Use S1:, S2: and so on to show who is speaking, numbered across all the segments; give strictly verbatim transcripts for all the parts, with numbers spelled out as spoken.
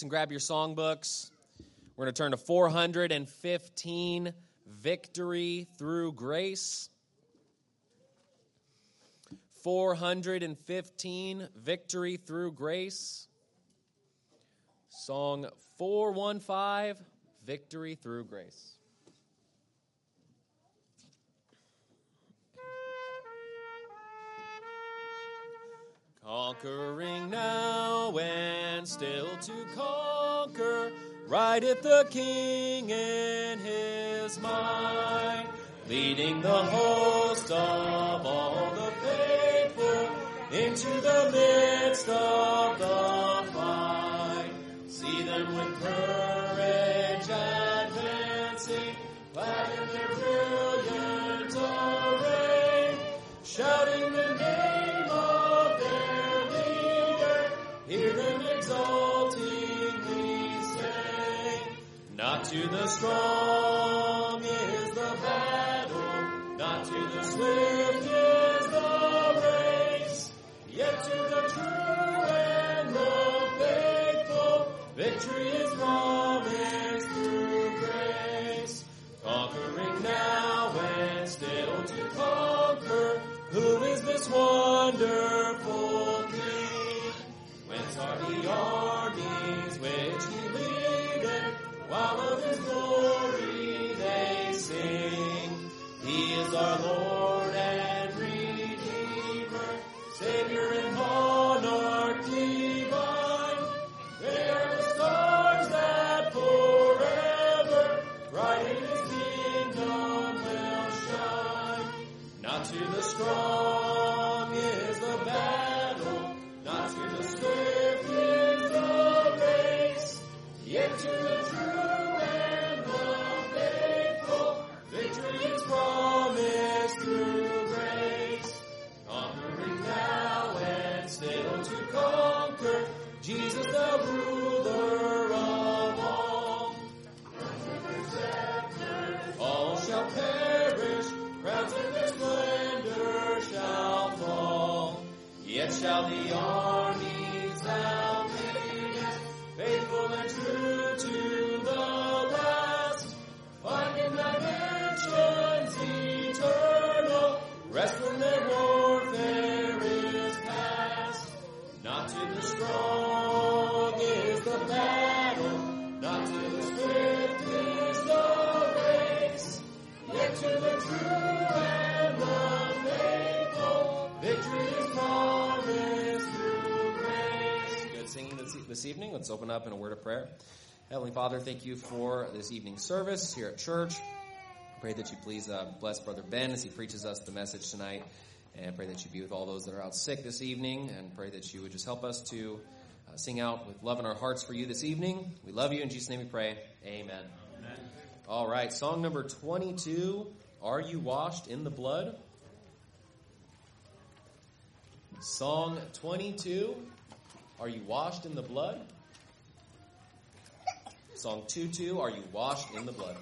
S1: and grab your songbooks. We're going to turn to four hundred fifteen, Victory Through Grace. four hundred fifteen, Victory Through Grace. Song four one five, Victory Through Grace. Conquering now and still to conquer, rideth the King in his might, leading the host of all the faithful into the midst of the fight. See them with courage advancing, clad in their brilliant array, shouting the name of their leader. Hear them exultingly say, not to the strong is the battle, not to the swift is the race, yet to the true and the faithful, victory is promised through grace. Conquering now and still to conquer, who is this wonderful King? Whence are the armies which he leadeth, while of his glory they sing? He is our Lord and Redeemer, Savior and monarch divine. They are the stars that forever bright in his kingdom will shine. Not to the strong is the battle, not to the swift is the race, yet to the true and the faithful, victory is promised through grace. Conquering now and still to conquer, Jesus the ruler of all. All shall perish, crowns of their splendor shall fall, yet shall the armies thou leadest, faithful and true to the last, find in thy mansions eternal, rest when their warfare is past. Not to the strong is the battle, not to the swift is the race, yet to the true and the faithful, victory is promised through grace. Good singing this, this evening. Let's open up in a word of prayer. Heavenly Father, thank you for this evening service here at church. I pray that you please uh, bless Brother Ben as he preaches us the message tonight. And I pray that you be with all those that are out sick this evening. And pray that you would just help us to uh, sing out with love in our hearts for you this evening. We love you. In Jesus' name we pray. Amen. Amen. All right. Song number twenty-two, Are You Washed in the Blood? Song twenty-two, Are You Washed in the Blood? Song two two, Are You Washed in the Blood?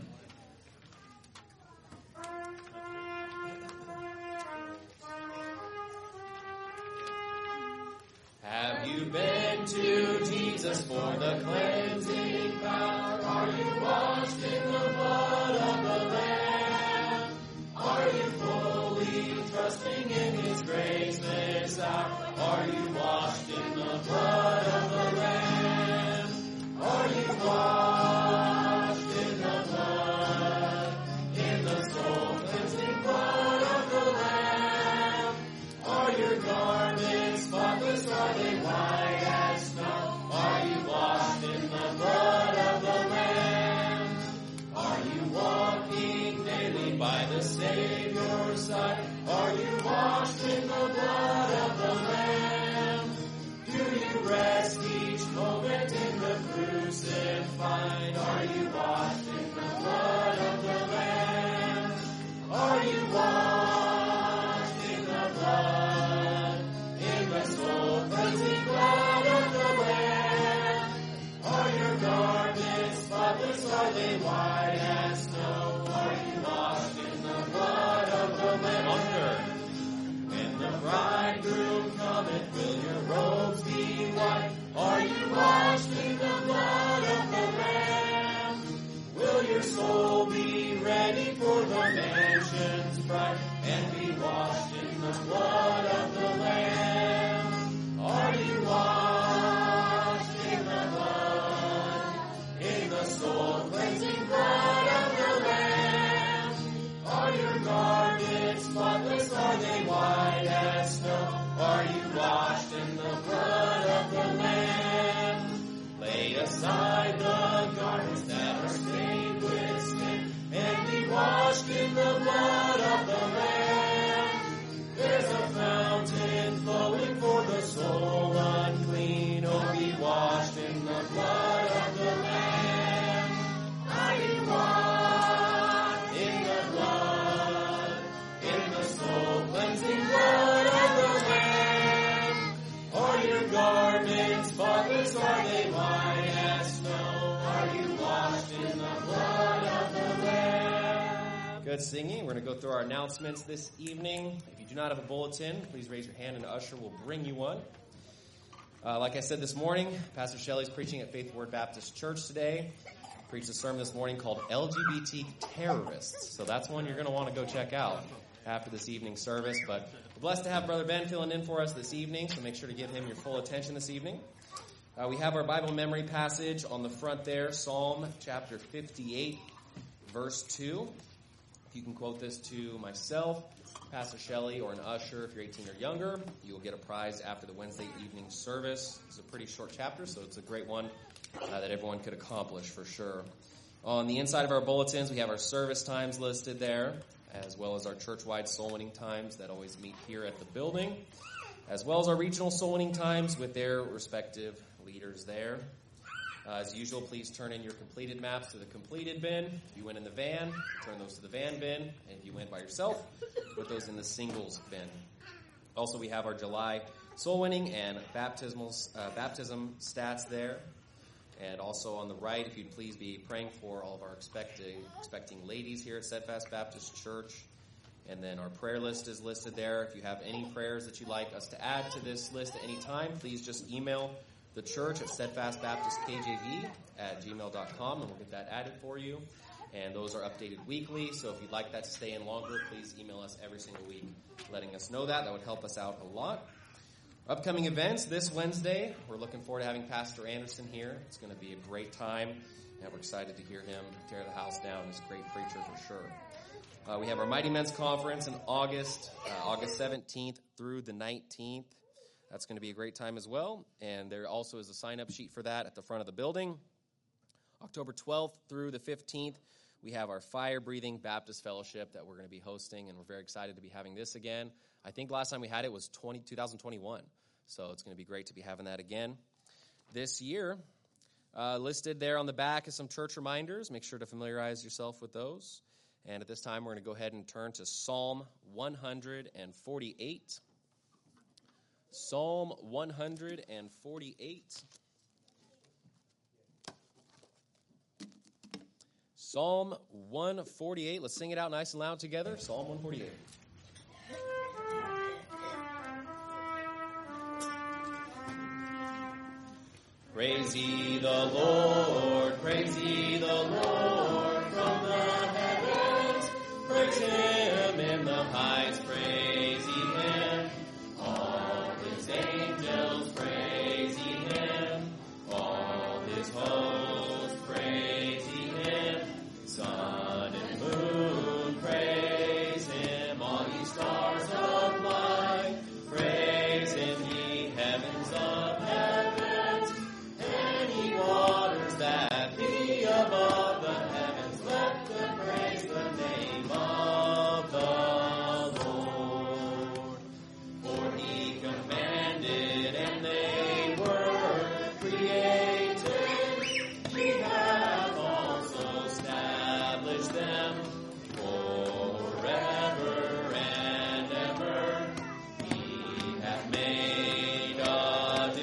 S1: Have you been to Jesus for the cleansing power? Are you washed in the blood of the Lamb? Are you fully trusting in his grace this hour? Are you washed in the blood of the Lamb? Are you washed in the blood, in the soul-cleansing blood of the Lamb? Are your garments spotless? Are they white as snow? Are you washed in the blood of the Lamb? Are you walking daily by the Savior's side? Are you washed in the blood of the Lamb? Do you rest each moment in the crucified? Are you washed in the blood of the Lamb? Are you washed in the blood, in the soul-cleansing blood of the Lamb? Are your garments spotless? Are they white as snow? Are you washed in the blood of the Lamb? Under. When the bridegroom cometh, will your robes be white? Are you washed in the blood of the Lamb? Are you washed in the blood, in the soul-cleansing blood of the Lamb? Are your garments spotless? Are they white as snow? Are you washed in the blood of the Lamb? Lay aside the garments that are stained with sin, and be washed in the blood of the Lamb. There's a fountain flowing for the soul unclean. Oh, be washed in the blood of the Lamb. Are you washed in the blood, in the soul-cleansing blood of the Lamb? Are your garments spotless? Are they white as snow? Are you washed in the blood of the Lamb?
S2: Good singing. We're going to go through our announcements this evening. If you do not have a bulletin, please raise your hand and an usher will bring you one. Uh, like I said this morning, Pastor Shelley's preaching at Faith Word Baptist Church today. He preached a sermon this morning called L G B T Terrorists. So that's one you're going to want to go check out after this evening's service. But we're blessed to have Brother Ben filling in for us this evening, so make sure to give him your full attention this evening. Uh, we have our Bible memory passage on the front there, Psalm chapter fifty-eight, verse two. If you can quote this to myself, Pastor Shelley, or an usher if you're eighteen or younger, you will get a prize after the Wednesday evening service. It's a pretty short chapter, so it's a great one uh, that everyone could accomplish for sure. On the inside of our bulletins, we have our service times listed there, as well as our church-wide soul winning times that always meet here at the building, as well as our regional soul winning times with their respective leaders there. Uh, as usual, please turn in your completed maps to the completed bin. If you went in the van, turn those to the van bin. And if you went by yourself, put those in the singles bin. Also, we have our July soul winning and baptismal uh, baptism stats there. And also on the right, if you'd please be praying for all of our expecting, expecting ladies here at Steadfast Baptist Church. And then our prayer list is listed there. If you have any prayers that you'd like us to add to this list at any time, please just email the church at steadfastbaptistkjv at gmail dot com, and we'll get that added for you. And those are updated weekly, so if you'd like that to stay in longer, please email us every single week letting us know that. That would help us out a lot. Upcoming events this Wednesday, we're looking forward to having Pastor Anderson here. It's going to be a great time, and we're excited to hear him tear the house down. He's a great preacher for sure. Uh, we have our Mighty Men's Conference in August, uh, August seventeenth through the nineteenth. That's going to be a great time as well. And there also is a sign-up sheet for that at the front of the building. October twelfth through the fifteenth, we have our Fire Breathing Baptist Fellowship that we're going to be hosting, and we're very excited to be having this again. I think last time we had it was twenty, twenty twenty-one, so it's going to be great to be having that again this year. Uh, listed there on the back is some church reminders. Make sure to familiarize yourself with those. And at this time, we're going to go ahead and turn to Psalm one forty-eight. Psalm one forty-eight. Psalm one forty-eight. Let's sing it out nice and loud together. Psalm one forty-eight. Praise ye the Lord, praise ye the Lord from the heavens. Praise him in the heights, praise ye him. All his angels praise ye him. All his hosts praise ye him. Sun and moon praise him. All ye stars of light praise him. Ye heavens of heavens, and ye waters that be above the heavens, let them praise the name of the Lord. For he commanded, and they were created. He hath also established them forever and ever. He hath made a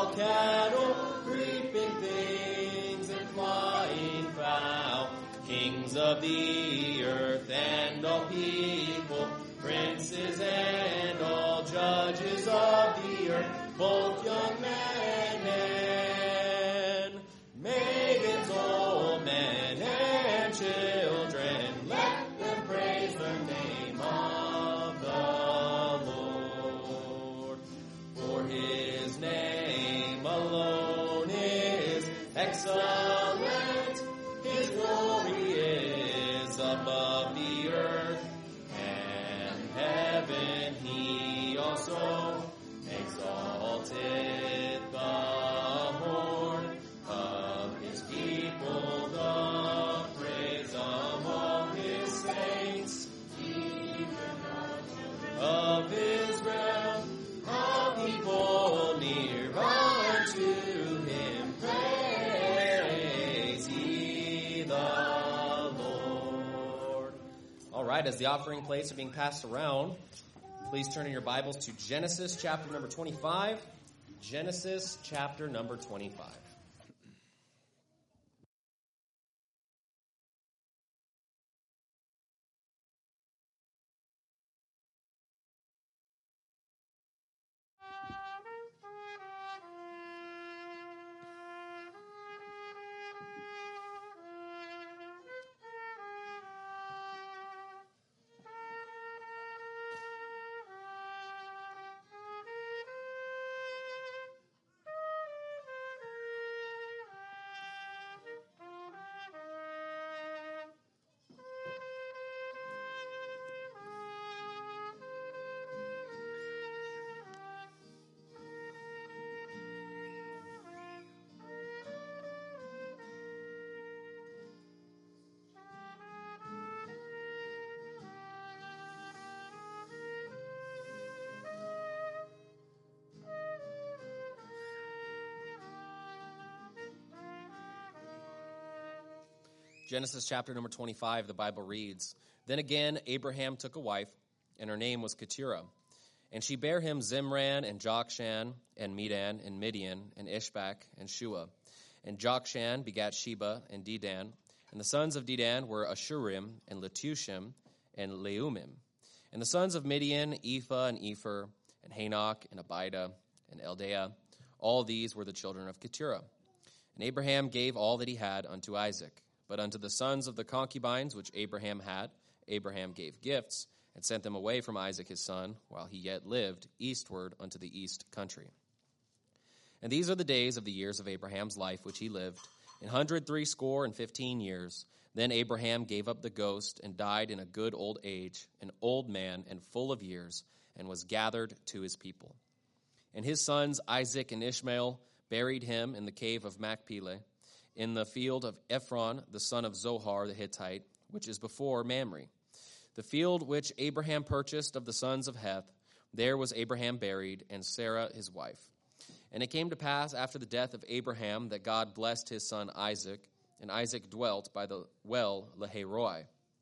S2: all cattle, creeping things, and flying fowl, kings of the earth and all people, princes and all judges of the earth, both young men and maidens, old men and children, let them praise the name of the Lord. For his name alone is excellent, his glory is above the earth and heaven. He also exalted the horn of his people, the praise among his saints, of Israel, all people near unto him, praise ye the Lord. All right, as the offering plates are being passed around, please turn in your Bibles to Genesis chapter number twenty-five. Genesis chapter number twenty-five. Genesis chapter number twenty-five, the Bible reads, Then again Abraham took a wife, and her name was Keturah. And she bare him Zimran, and Jokshan, and Medan, and Midian, and Ishbak, and Shua. And Jokshan begat Sheba, and Dedan. And the sons of Dedan were Ashurim, and Letushim, and Leumim. And the sons of Midian, Ephah, and Epher, and Hanok, and Abida, and Eldaah. All these were the children of Keturah. And Abraham gave all that he had unto Isaac. But unto the sons of the concubines which Abraham had, Abraham gave gifts, and sent them away from Isaac his son, while he yet lived, eastward unto the east country. And these are the days of the years of Abraham's life which he lived, an hundred threescore and fifteen years. Then Abraham gave up the ghost, and died in a good old age, an old man and full of years, and was gathered to his people. And his sons Isaac and Ishmael buried him in the cave of Machpelah, in the field of Ephron, the son of Zohar the Hittite, which is before Mamre. The field which Abraham purchased of the sons of Heth, there was Abraham buried, and Sarah his wife. And it came to pass after the death of Abraham that God blessed his son Isaac, and Isaac dwelt by the well Lahairoi.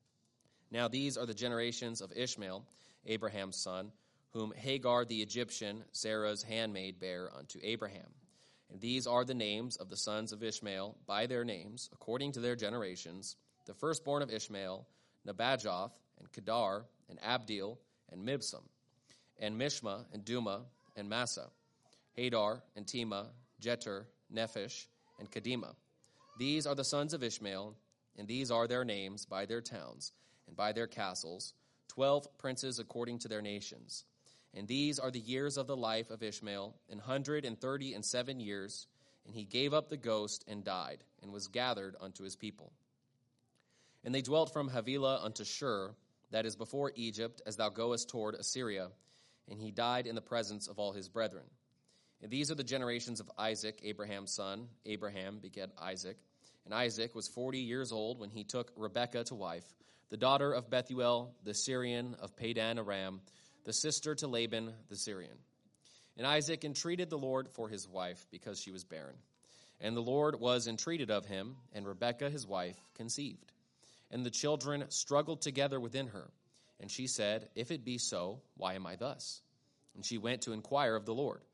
S2: Now these are the generations of Ishmael, Abraham's son, whom Hagar the Egyptian, Sarah's handmaid, bare unto Abraham. And these are the names of the sons of Ishmael by their names, according to their generations. The firstborn of Ishmael, Nebajoth, and Kedar, and Abdil, and Mibsam, and Mishma, and Duma, and Massa, Hadar, and Tema, Jeter, Nephish, and Kedema. These are the sons of Ishmael, and these are their names by their towns, and by their castles, twelve princes according to their nations. And these are the years of the life of Ishmael, an hundred and thirty and seven years. And he gave up the ghost and died, and was gathered unto his people. And they dwelt from Havilah unto Shur, that is before Egypt, as thou goest toward Assyria. And he died in the presence of all his brethren. And these are the generations of Isaac, Abraham's son. Abraham begat Isaac. And Isaac was forty years old when he took Rebekah to wife, the daughter of Bethuel, the Syrian of Padan Aram, the sister to Laban the Syrian. And Isaac entreated the Lord for his wife, because she was barren. And the Lord was entreated of him, and Rebekah his wife conceived. And the children struggled together within her. And she said, If it be so, why am I thus? And she went to inquire of the Lord.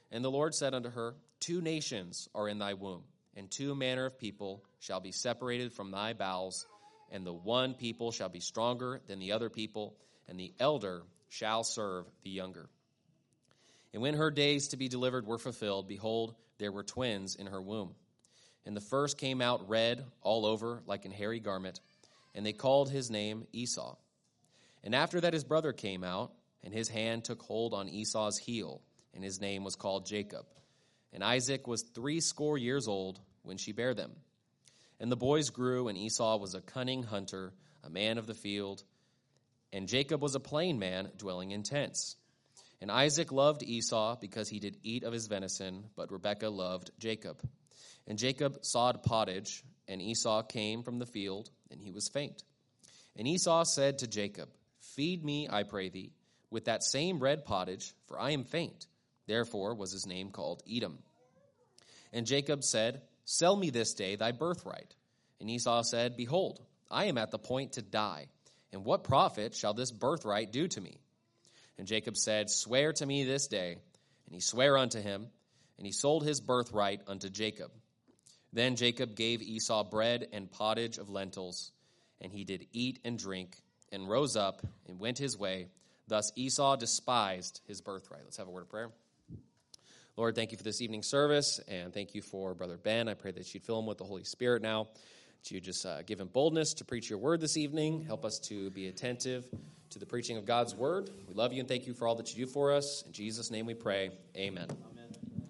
S2: And the Lord said unto her, Two nations are in thy womb, and two manner of people shall be separated from thy bowels, and the one people shall be stronger than the other people, and the elder shall serve the younger. And when her days to be delivered were fulfilled, behold, there were twins in her womb. And the first came out red all over like an hairy garment, and they called his name Esau. And after that his brother came out, and his hand took hold on Esau's heel, and his name was called Jacob. And Isaac was threescore years old when she bare them. And the boys grew, and Esau was a cunning hunter, a man of the field, and Jacob was a plain man, dwelling in tents. And Isaac loved Esau because he did eat of his venison, but Rebekah loved Jacob. And Jacob sawed pottage, and Esau came from the field, and he was faint. And Esau said to Jacob, Feed me, I pray thee, with that same red pottage, for I am faint. Therefore was his name called Edom. And Jacob said, Sell me this day thy birthright. And Esau said, Behold, I am at the point to die, and what profit shall this birthright do to me? And Jacob said, Swear to me this day. And he sware unto him, and he sold his birthright unto Jacob. Then Jacob gave Esau bread and pottage of lentils, and he did eat and drink, and rose up and went his way. Thus Esau despised his birthright. Let's have a word of prayer. Lord, thank you for this evening's service, and thank you for Brother Ben. I pray that you'd fill him with the Holy Spirit now, that you just uh, give him boldness to preach your word this evening. Help us to be attentive to the preaching of God's word. We love you and thank you for all that you do for us. In Jesus' name we pray. Amen.
S3: Amen.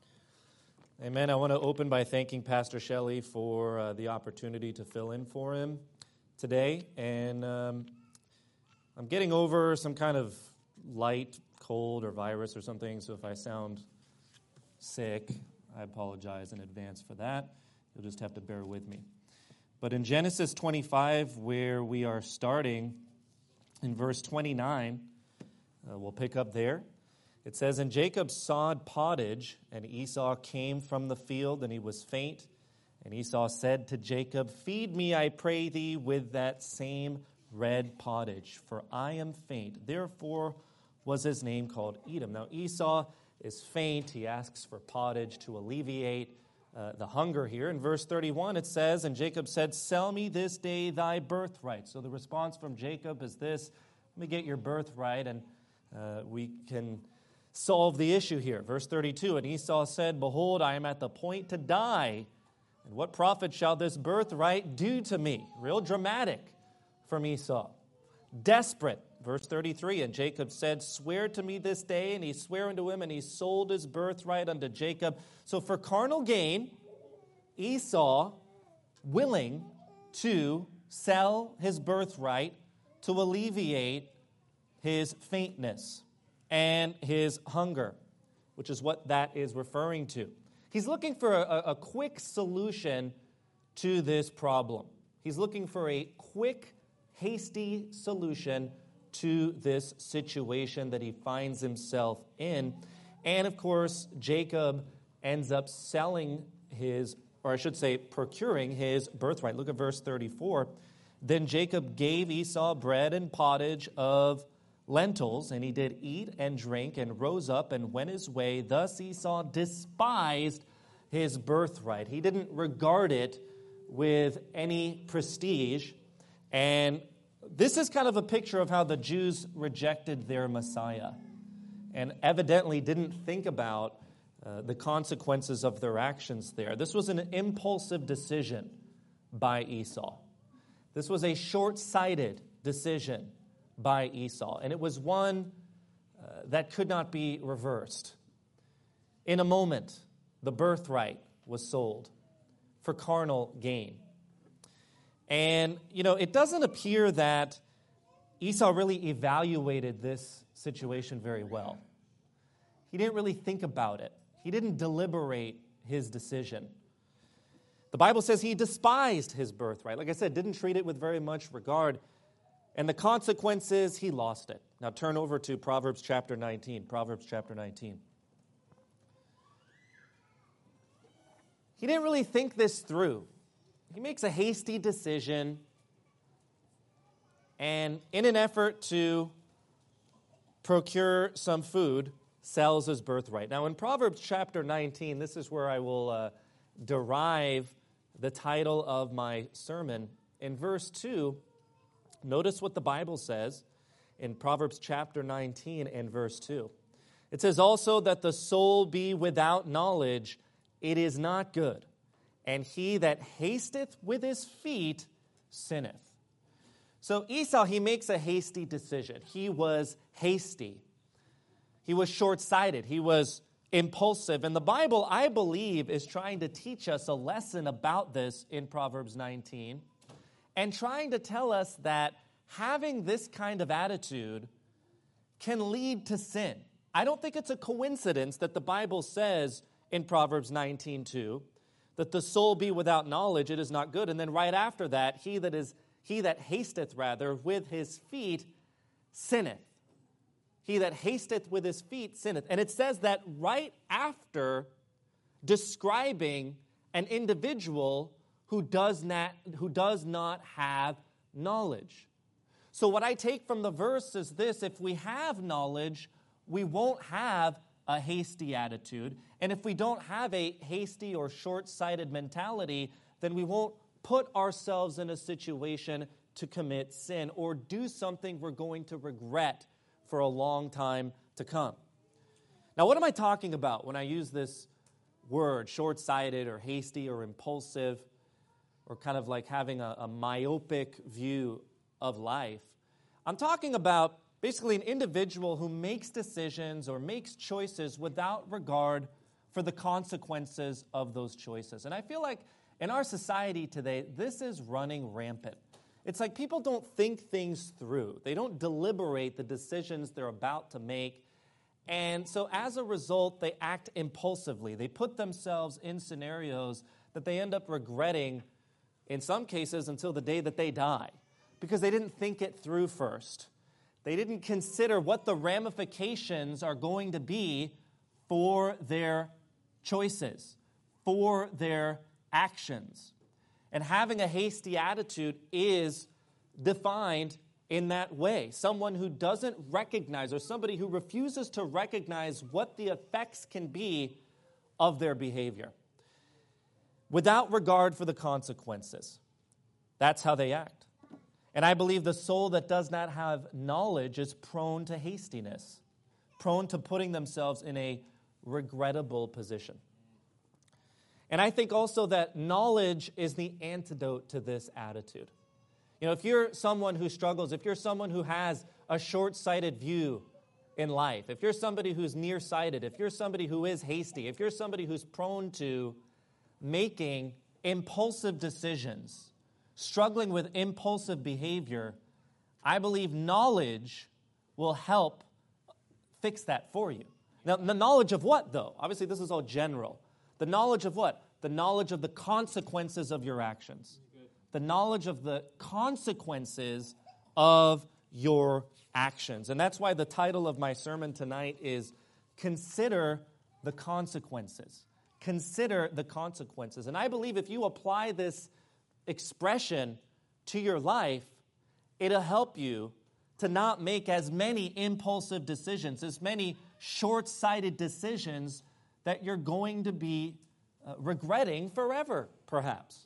S3: Amen. I want to open by thanking Pastor Shelley for uh, the opportunity to fill in for him today. And um, I'm getting over some kind of light cold or virus or something, so if I sound sick, I apologize in advance for that. You'll just have to bear with me. But in Genesis twenty-five, where we are starting, in verse twenty-nine, uh, we'll pick up there. It says, And Jacob sawed pottage, and Esau came from the field, and he was faint. And Esau said to Jacob, Feed me, I pray thee, with that same red pottage, for I am faint. Therefore was his name called Edom. Now Esau is faint. He asks for pottage to alleviate uh, the hunger here. In verse thirty-one it says, And Jacob said, Sell me this day thy birthright. So the response from Jacob is this: let me get your birthright, and uh, we can solve the issue here. Verse thirty-two, And Esau said, Behold, I am at the point to die, and what profit shall this birthright do to me? Real dramatic from Esau. Desperate. Verse thirty-three, And Jacob said, Swear to me this day. And he sware unto him, and he sold his birthright unto Jacob. So for carnal gain, Esau willing to sell his birthright to alleviate his faintness and his hunger, which is what that is referring to. He's looking for a, a quick solution to this problem. He's looking for a quick, hasty solution to this situation that he finds himself in. And of course, Jacob ends up selling his, or I should say, procuring his birthright. Look at verse thirty-four. Then Jacob gave Esau bread and pottage of lentils, and he did eat and drink, and rose up and went his way. Thus Esau despised his birthright. He didn't regard it with any prestige. And this is kind of a picture of how the Jews rejected their Messiah and evidently didn't think about uh, the consequences of their actions there. This was an impulsive decision by Esau. This was a short-sighted decision by Esau, and it was one uh, that could not be reversed. In a moment, the birthright was sold for carnal gain. And, you know, it doesn't appear that Esau really evaluated this situation very well. He didn't really think about it. He didn't deliberate his decision. The Bible says he despised his birthright. Like I said, didn't treat it with very much regard. And the consequence is he lost it. Now turn over to Proverbs chapter nineteen. Proverbs chapter nineteen. He didn't really think this through. He makes a hasty decision, and in an effort to procure some food, sells his birthright. Now, in Proverbs chapter nineteen, this is where I will uh, derive the title of my sermon. In verse two, notice what the Bible says in Proverbs chapter nineteen and verse two. It says, also that the soul be without knowledge, it is not good. And he that hasteth with his feet sinneth. So Esau, he makes a hasty decision. He was hasty. He was short-sighted. He was impulsive. And the Bible, I believe, is trying to teach us a lesson about this in Proverbs nineteen and trying to tell us that having this kind of attitude can lead to sin. I don't think it's a coincidence that the Bible says in Proverbs nineteen two that the soul be without knowledge, it is not good. And then right after that, he that is he that hasteth rather with his feet sinneth. He that hasteth with his feet sinneth. And it says that right after describing an individual who does not, who does not have knowledge. So what I take from the verse is this: if we have knowledge, we won't have a hasty attitude. And if we don't have a hasty or short-sighted mentality, then we won't put ourselves in a situation to commit sin or do something we're going to regret for a long time to come. Now, what am I talking about when I use this word, short-sighted or hasty or impulsive, or kind of like having a, a myopic view of life? I'm talking about basically an individual who makes decisions or makes choices without regard for the consequences of those choices. And I feel like in our society today, this is running rampant. It's like people don't think things through. They don't deliberate the decisions they're about to make. And so as a result, they act impulsively. They put themselves in scenarios that they end up regretting, in some cases, until the day that they die, because they didn't think it through first. They didn't consider what the ramifications are going to be for their choices, for their actions. And having a hasty attitude is defined in that way. Someone who doesn't recognize, or somebody who refuses to recognize what the effects can be of their behavior, without regard for the consequences. That's how they act. And I believe the soul that does not have knowledge is prone to hastiness, prone to putting themselves in a regrettable position. And I think also that knowledge is the antidote to this attitude. You know, if you're someone who struggles, if you're someone who has a short-sighted view in life, if you're somebody who's nearsighted, if you're somebody who is hasty, if you're somebody who's prone to making impulsive decisions, struggling with impulsive behavior, I believe knowledge will help fix that for you. Now, the knowledge of what, though? Obviously, this is all general. The knowledge of what? The knowledge of the consequences of your actions. The knowledge of the consequences of your actions. And that's why the title of my sermon tonight is Consider the Consequences. Consider the consequences. And I believe if you apply this expression to your life, it'll help you to not make as many impulsive decisions, as many short-sighted decisions that you're going to be uh, regretting forever, perhaps.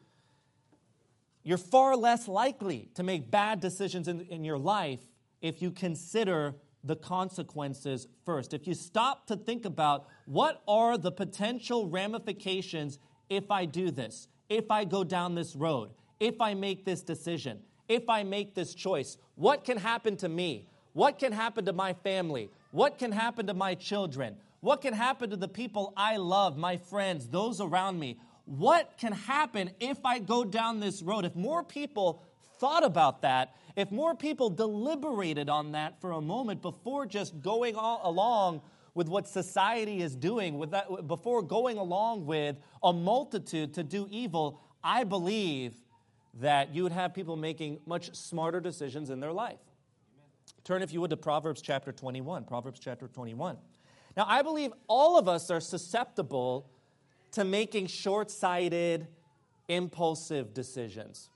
S3: You're far less likely to make bad decisions in, in your life if you consider the consequences first. If you stop to think about what are the potential ramifications if I do this, if I go down this road, if I make this decision, if I make this choice, what can happen to me? What can happen to my family? What can happen to my children? What can happen to the people I love, my friends, those around me? What can happen if I go down this road? If more people thought about that, if more people deliberated on that for a moment before just going all along with what society is doing, with that, before going along with a multitude to do evil, I believe that you would have people making much smarter decisions in their life. Turn, if you would, to Proverbs chapter twenty-one. Proverbs chapter twenty-one. Now, I believe all of us are susceptible to making short-sighted, impulsive decisions.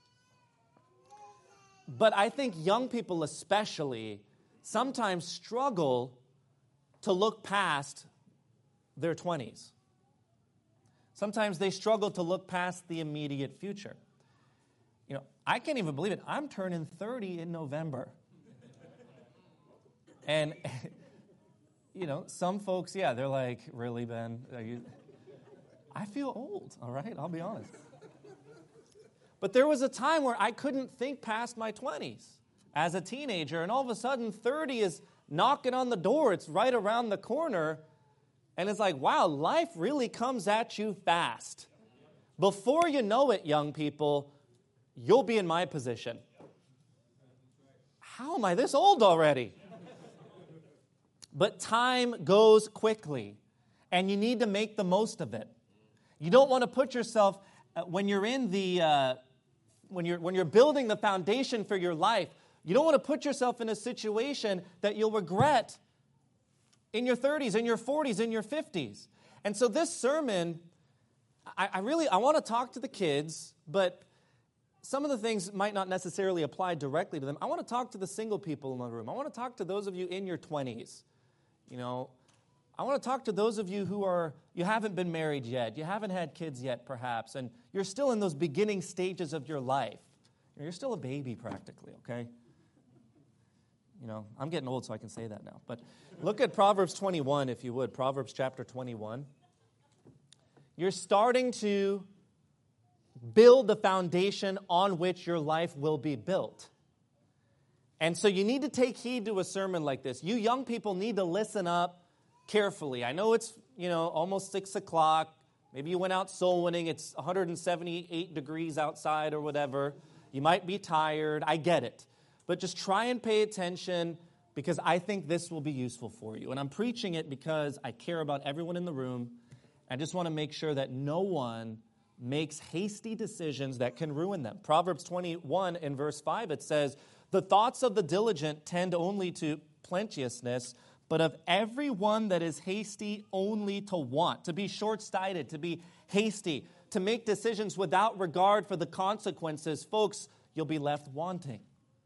S3: But I think young people especially sometimes struggle to look past their twenties. Sometimes they struggle to look past the immediate future. You know, I can't even believe it. I'm turning thirty in November. And, you know, some folks, yeah, they're like, really, Ben? Are you? I feel old, all right? I'll be honest. But there was a time where I couldn't think past my twenties as a teenager, and all of a sudden thirty is knocking on the door. It's right around the corner, and it's like, wow, life really comes at you fast. Before you know it, young people, you'll be in my position. How am I this old already? But time goes quickly, and you need to make the most of it. You don't want to put yourself, uh, when you're in the, uh, when you're when you're building the foundation for your life, you don't want to put yourself in a situation that you'll regret in your thirties, in your forties, in your fifties. And so this sermon, I, I really, I want to talk to the kids, but some of the things might not necessarily apply directly to them. I want to talk to the single people in the room. I want to talk to those of you in your twenties. You know, I want to talk to those of you who are, you haven't been married yet, you haven't had kids yet perhaps, and you're still in those beginning stages of your life. You're still a baby practically, okay? You know, I'm getting old so I can say that now. But look at Proverbs twenty-one if you would, Proverbs chapter twenty-one. You're starting to build the foundation on which your life will be built. And so you need to take heed to a sermon like this. You young people need to listen up carefully. I know it's, you know, almost six o'clock. Maybe you went out soul winning. It's one hundred seventy-eight degrees outside or whatever. You might be tired. I get it. But just try and pay attention because I think this will be useful for you. And I'm preaching it because I care about everyone in the room. I just want to make sure that no one makes hasty decisions that can ruin them. Proverbs twenty-one in verse five, it says, "The thoughts of the diligent tend only to plenteousness, but of everyone that is hasty only to want." To be short-sighted, to be hasty, to make decisions without regard for the consequences, folks, you'll be left wanting.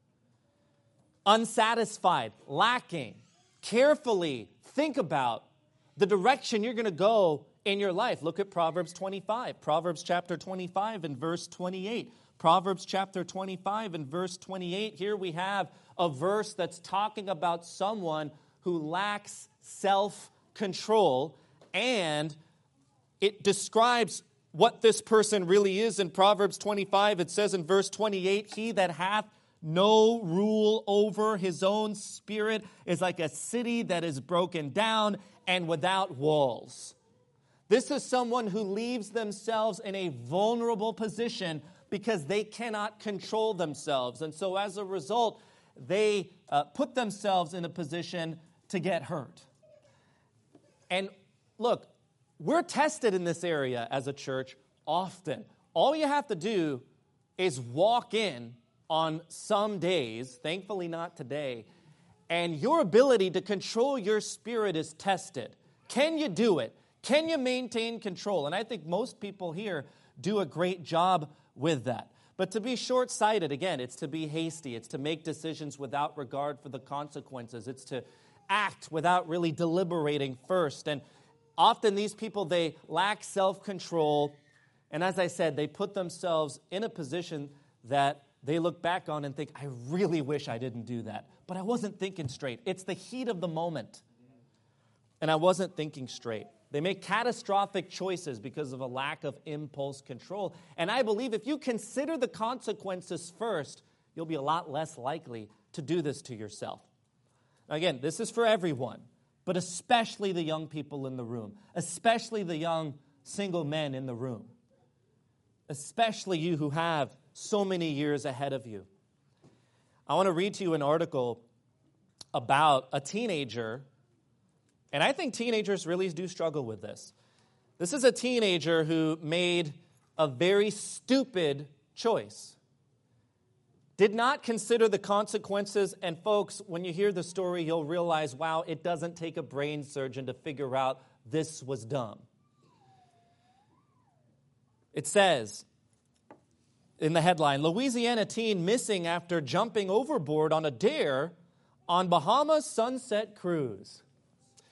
S3: Unsatisfied, lacking. Carefully think about the direction you're going to go in your life. Look at Proverbs twenty-five. Proverbs chapter twenty-five and verse twenty-eight. Proverbs chapter twenty-five and verse twenty-eight. Here we have a verse that's talking about someone who lacks self-control, and it describes what this person really is. In Proverbs twenty-five, it says in verse twenty-eight, "He that hath no rule over his own spirit is like a city that is broken down and without walls." This is someone who leaves themselves in a vulnerable position because they cannot control themselves. And so as a result, they uh, put themselves in a position to get hurt. And look, we're tested in this area as a church often. All you have to do is walk in on some days, thankfully not today, and your ability to control your spirit is tested. Can you do it? Can you maintain control? And I think most people here do a great job with that. But to be short-sighted, again, it's to be hasty. It's to make decisions without regard for the consequences. It's to act without really deliberating first. And often these people, they lack self-control. And as I said, they put themselves in a position that they look back on and think, I really wish I didn't do that. But I wasn't thinking straight. It's the heat of the moment. And I wasn't thinking straight. They make catastrophic choices because of a lack of impulse control. And I believe if you consider the consequences first, you'll be a lot less likely to do this to yourself. Again, this is for everyone, but especially the young people in the room, especially the young single men in the room, especially you who have so many years ahead of you. I want to read to you an article about a teenager. And I think teenagers really do struggle with this. This is a teenager who made a very stupid choice. Did not consider the consequences. And folks, when you hear the story, you'll realize, wow, it doesn't take a brain surgeon to figure out this was dumb. It says in the headline, Louisiana teen missing after jumping overboard on a dare on Bahamas sunset cruise.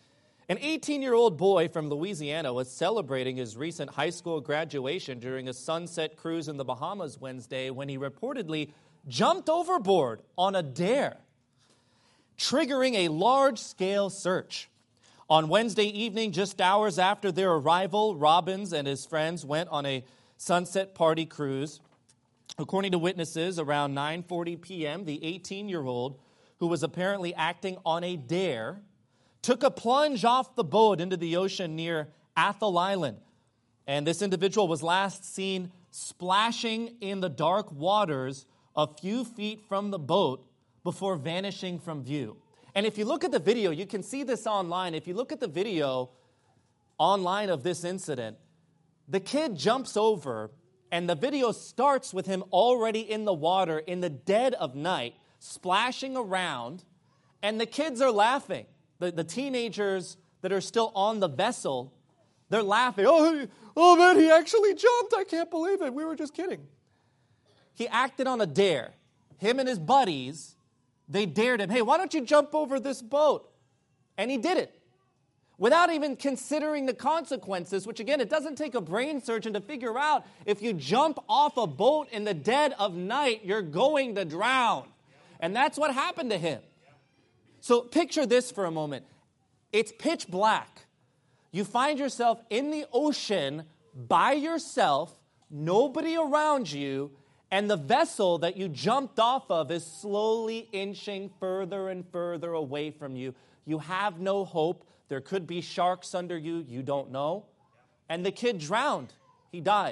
S3: An eighteen-year-old boy from Louisiana was celebrating his recent high school graduation during a sunset cruise in the Bahamas Wednesday when he reportedly jumped overboard on a dare, triggering a large-scale search. On Wednesday evening, just hours after their arrival, Robbins and his friends went on a sunset party cruise. According to witnesses, around nine forty p.m., the eighteen-year-old, who was apparently acting on a dare, took a plunge off the boat into the ocean near Athol Island. And this individual was last seen splashing in the dark waters a few feet from the boat before vanishing from view. And if you look at the video, you can see this online. If you look at the video online of this incident, the kid jumps over, and the video starts with him already in the water in the dead of night, splashing around, and the kids are laughing. The, the teenagers that are still on the vessel, they're laughing. Oh, oh, man, he actually jumped. I can't believe it. We were just kidding. He acted on a dare. Him and his buddies, they dared him. Hey, why don't you jump over this boat? And he did it without even considering the consequences, which, again, it doesn't take a brain surgeon to figure out if you jump off a boat in the dead of night, you're going to drown. And that's what happened to him. So picture this for a moment. It's pitch black. You find yourself in the ocean by yourself, nobody around you, and the vessel that you jumped off of is slowly inching further and further away from you. You have no hope. There could be sharks under you. You don't know. And the kid drowned. He died.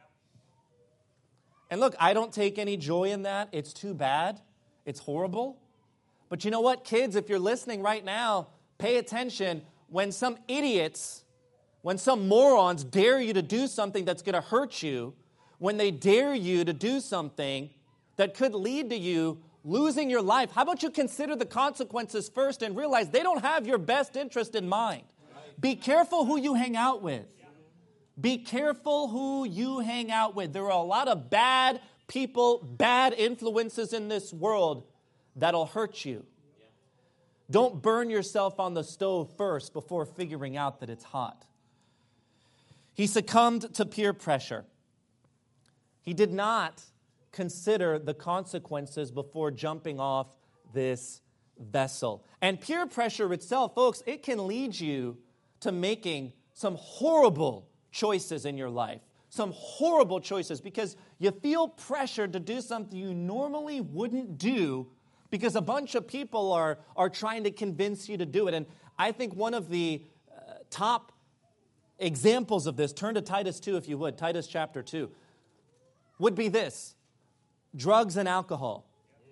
S3: And look, I don't take any joy in that. It's too bad. It's horrible. But you know what, kids, if you're listening right now, pay attention. When some idiots, when some morons dare you to do something that's going to hurt you, when they dare you to do something that could lead to you losing your life, how about you consider the consequences first and realize they don't have your best interest in mind? Be careful who you hang out with. Be careful who you hang out with. There are a lot of bad people, bad influences in this world that'll hurt you. Don't burn yourself on the stove first before figuring out that it's hot. He succumbed to peer pressure. He did not consider the consequences before jumping off this vessel. And peer pressure itself, folks, it can lead you to making some horrible choices in your life. Some horrible choices because you feel pressured to do something you normally wouldn't do because a bunch of people are, are trying to convince you to do it. And I think one of the uh, top examples of this, turn to Titus two if you would, Titus chapter two, would be this: drugs and alcohol.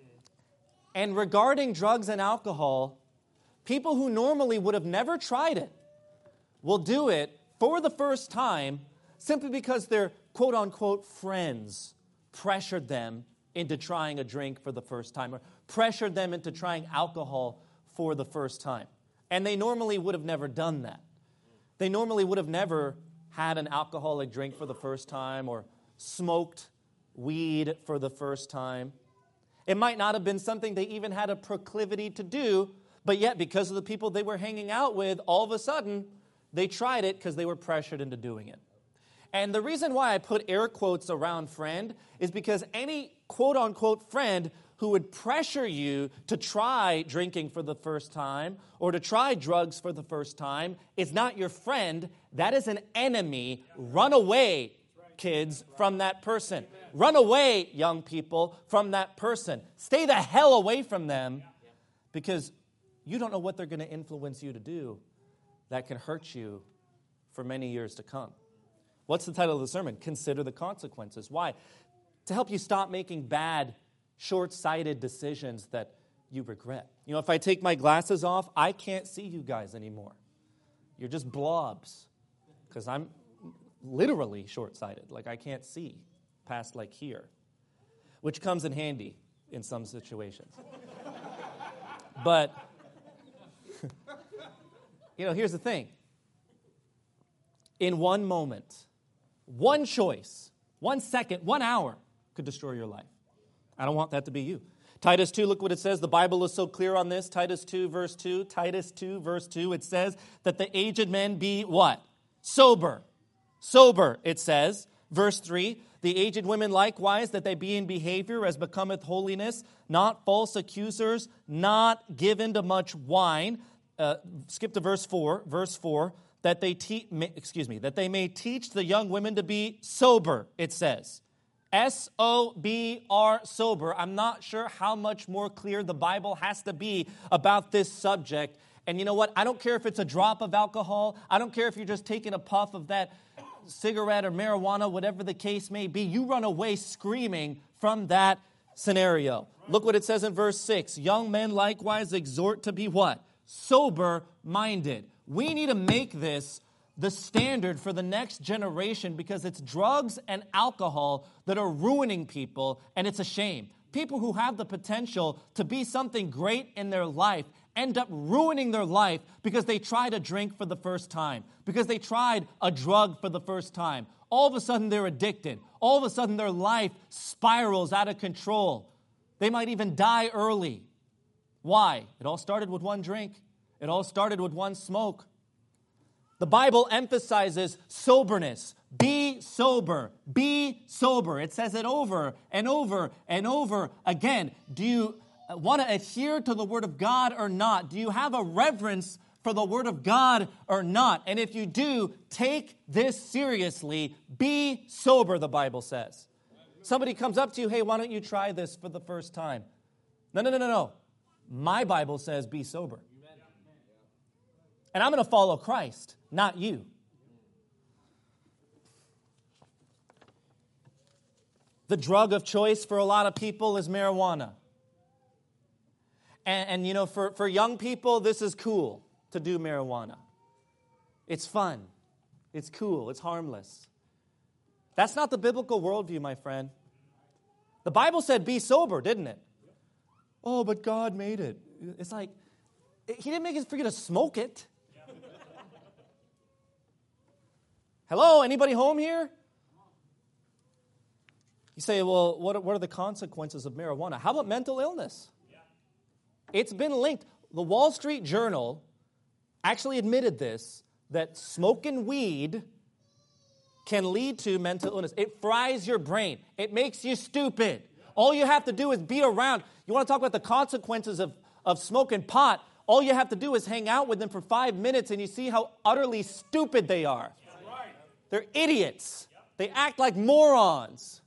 S3: And regarding drugs and alcohol, people who normally would have never tried it will do it for the first time simply because their quote-unquote friends pressured them into trying a drink for the first time or pressured them into trying alcohol for the first time. And they normally would have never done that. They normally would have never had an alcoholic drink for the first time or smoked weed for the first time. It might not have been something they even had a proclivity to do, but yet because of the people they were hanging out with, all of a sudden, they tried it because they were pressured into doing it. And the reason why I put air quotes around friend is because any quote-unquote friend who would pressure you to try drinking for the first time or to try drugs for the first time is not your friend. That is an enemy. Run away, kids, from that person. Run away, young people, from that person. Stay the hell away from them because you don't know what they're going to influence you to do that can hurt you for many years to come. What's the title of the sermon? Consider the consequences. Why? To help you stop making bad, short-sighted decisions that you regret. You know, if I take my glasses off, I can't see you guys anymore. You're just blobs because I'm literally short-sighted. Like I can't see past like here, which comes in handy in some situations. But, you know, here's the thing. In one moment, one choice, one second, one hour could destroy your life. I don't want that to be you. Titus two, look what it says. The Bible is so clear on this. Titus two, verse two. Titus two, verse two, it says that the aged men be what? Sober. Sober, it says. Verse three, the aged women likewise, that they be in behavior as becometh holiness, not false accusers, not given to much wine. Uh, skip to verse four. Verse four, that they te- excuse me, that they may teach the young women to be sober, it says. S O B R, sober. I'm not sure how much more clear the Bible has to be about this subject. And you know what? I don't care if it's a drop of alcohol. I don't care if you're just taking a puff of that cigarette or marijuana, whatever the case may be. You run away screaming from that scenario. Look what it says in verse six. Young men likewise exhort to be what? Sober-minded. We need to make this the standard for the next generation because it's drugs and alcohol that are ruining people, and it's a shame. People who have the potential to be something great in their life end up ruining their life because they tried a drink for the first time, because they tried a drug for the first time. All of a sudden, they're addicted. All of a sudden, their life spirals out of control. They might even die early. Why? It all started with one drink. It all started with one smoke. The Bible emphasizes soberness. Be sober. Be sober. It says it over and over and over again. Do you want to adhere to the Word of God or not? Do you have a reverence for the Word of God or not? And if you do, take this seriously. Be sober, the Bible says. Somebody comes up to you, hey, why don't you try this for the first time? No, no, no, no, no. My Bible says be sober. And I'm going to follow Christ, not you. The drug of choice for a lot of people is marijuana. And, and you know, for, for young people, this is cool to do marijuana. It's fun. It's cool. It's harmless. That's not the biblical worldview, my friend. The Bible said be sober, didn't it? Oh, but God made it. It's like, He didn't make us forget to smoke it. Hello, anybody home here? You say, well, what are, what are the consequences of marijuana? How about mental illness? Yeah. It's been linked. The Wall Street Journal actually admitted this, that smoking weed can lead to mental illness. It fries your brain. It makes you stupid. All you have to do is be around. You want to talk about the consequences of, of smoking pot? All you have to do is hang out with them for five minutes and you see how utterly stupid they are. They're idiots. They act like morons.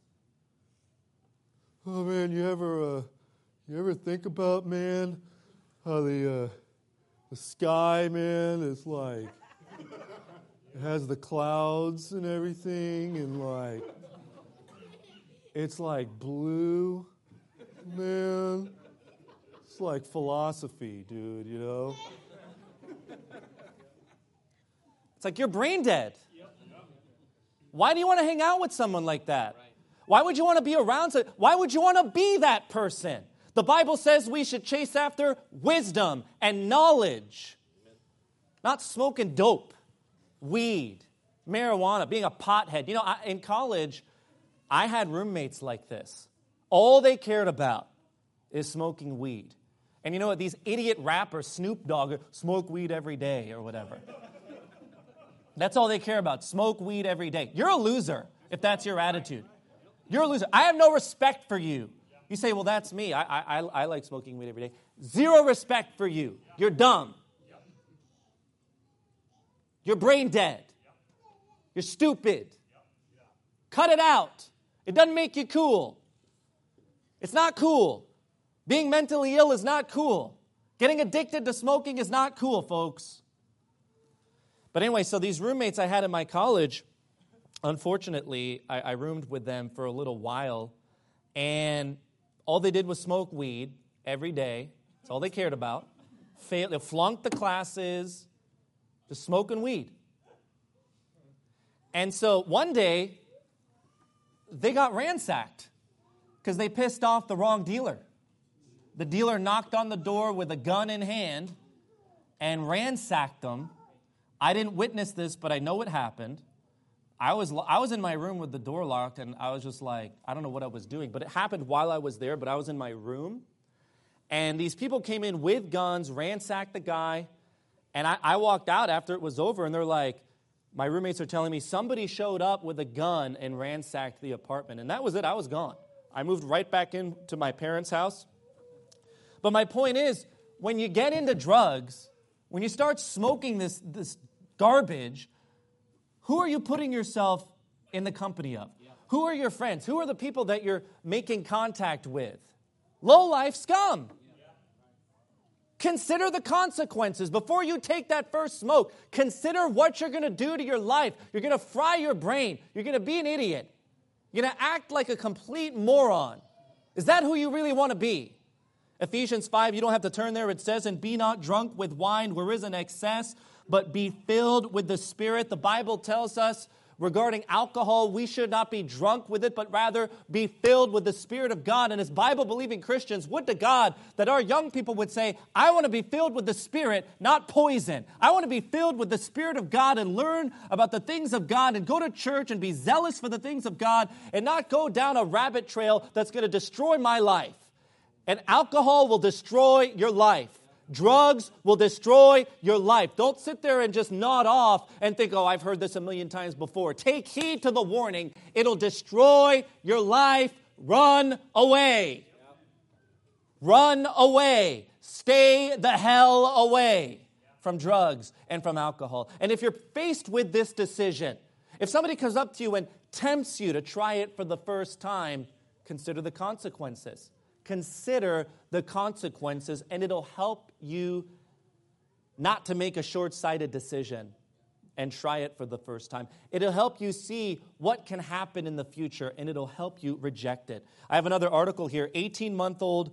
S4: Oh man, you ever uh, you ever think about, man, how the uh, the sky, man, is like it has the clouds and everything, and like it's like blue, man. It's like philosophy, dude. You know.
S3: It's like you're brain dead. Why do you want to hang out with someone like that? Why would you want to be around? Why would you want to be that person? The Bible says we should chase after wisdom and knowledge. Not smoking dope, weed, marijuana, being a pothead. You know, I, in college, I had roommates like this. All they cared about is smoking weed. And you know what? These idiot rappers, Snoop Dogg, smoke weed every day or whatever. That's all they care about. Smoke weed every day. You're a loser if that's your attitude. You're a loser. I have no respect for you. You say, well, that's me. I, I, I like smoking weed every day. Zero respect for you. You're dumb. You're brain dead. You're stupid. Cut it out. It doesn't make you cool. It's not cool. Being mentally ill is not cool. Getting addicted to smoking is not cool, folks. But anyway, so these roommates I had in my college, unfortunately, I, I roomed with them for a little while, and all they did was smoke weed every day. That's all they cared about. Fail, they flunked the classes, just smoking weed. And so one day, they got ransacked because they pissed off the wrong dealer. The dealer knocked on the door with a gun in hand and ransacked them. I didn't witness this, but I know what happened. I was I was in my room with the door locked, and I was just like, I don't know what I was doing. But it happened while I was there, but I was in my room. And these people came in with guns, ransacked the guy. And I, I walked out after it was over, and they're like, my roommates are telling me somebody showed up with a gun and ransacked the apartment. And that was it. I was gone. I moved right back into my parents' house. But my point is, when you get into drugs, when you start smoking this, this garbage, who are you putting yourself in the company of? Yeah. Who are your friends? Who are the people that you're making contact with? Low-life scum. Yeah. Consider the consequences. Before you take that first smoke, consider what you're going to do to your life. You're going to fry your brain. You're going to be an idiot. You're going to act like a complete moron. Is that who you really want to be? Ephesians five, you don't have to turn there. It says, and be not drunk with wine where is an excess, but be filled with the Spirit. The Bible tells us regarding alcohol, we should not be drunk with it, but rather be filled with the Spirit of God. And as Bible-believing Christians, would to God that our young people would say, I want to be filled with the Spirit, not poison. I want to be filled with the Spirit of God and learn about the things of God and go to church and be zealous for the things of God and not go down a rabbit trail that's going to destroy my life. And alcohol will destroy your life. Drugs will destroy your life. Don't sit there and just nod off and think, oh, I've heard this a million times before. Take heed to the warning. It'll destroy your life. Run away. Run away. Stay the hell away from drugs and from alcohol. And if you're faced with this decision, if somebody comes up to you and tempts you to try it for the first time, consider the consequences. Consider the consequences, and it'll help you not to make a short-sighted decision and try it for the first time. It'll help you see what can happen in the future, and it'll help you reject it. I have another article here. eighteen-month-old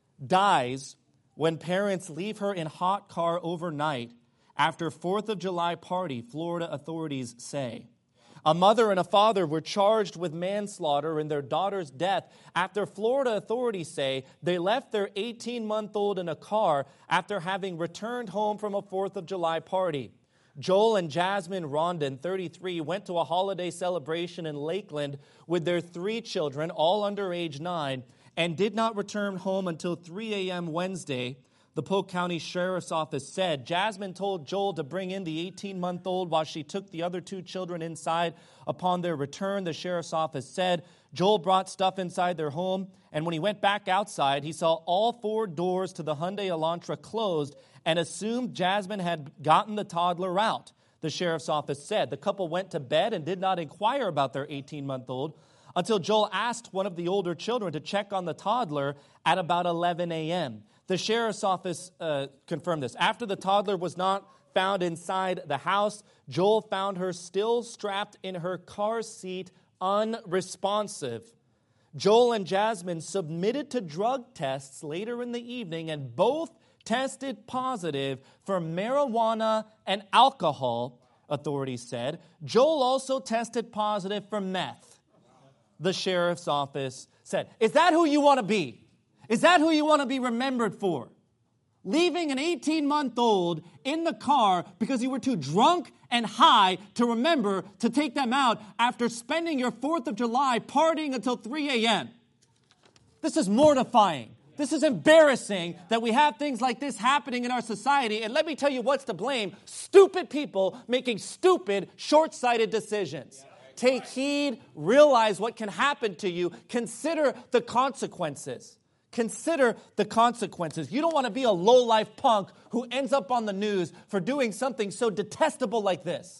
S3: dies when parents leave her in hot car overnight after fourth of July party, Florida authorities say. A mother and a father were charged with manslaughter in their daughter's death after Florida authorities say they left their eighteen-month-old in a car after having returned home from a fourth of July party. Joel and Jasmine Rondon, thirty-three, went to a holiday celebration in Lakeland with their three children, all under age nine, and did not return home until three a.m. Wednesday. The Polk County Sheriff's Office said Jasmine told Joel to bring in the eighteen-month-old while she took the other two children inside. Upon their return, the Sheriff's Office said Joel brought stuff inside their home, and when he went back outside, he saw all four doors to the Hyundai Elantra closed and assumed Jasmine had gotten the toddler out. The Sheriff's Office said the couple went to bed and did not inquire about their eighteen-month-old until Joel asked one of the older children to check on the toddler at about eleven a.m. The Sheriff's Office uh, confirmed this. After the toddler was not found inside the house, Joel found her still strapped in her car seat, unresponsive. Joel and Jasmine submitted to drug tests later in the evening, and both tested positive for marijuana and alcohol, authorities said. Joel also tested positive for meth, the Sheriff's Office said. Is that who you want to be? Is that who you want to be remembered for? Leaving an eighteen-month-old in the car because you were too drunk and high to remember to take them out after spending your fourth of July partying until three a.m. This is mortifying. This is embarrassing that we have things like this happening in our society. And let me tell you what's to blame. Stupid people making stupid, short-sighted decisions. Take heed, realize what can happen to you, consider the consequences. Consider the consequences. You don't want to be a low-life punk who ends up on the news for doing something so detestable like this.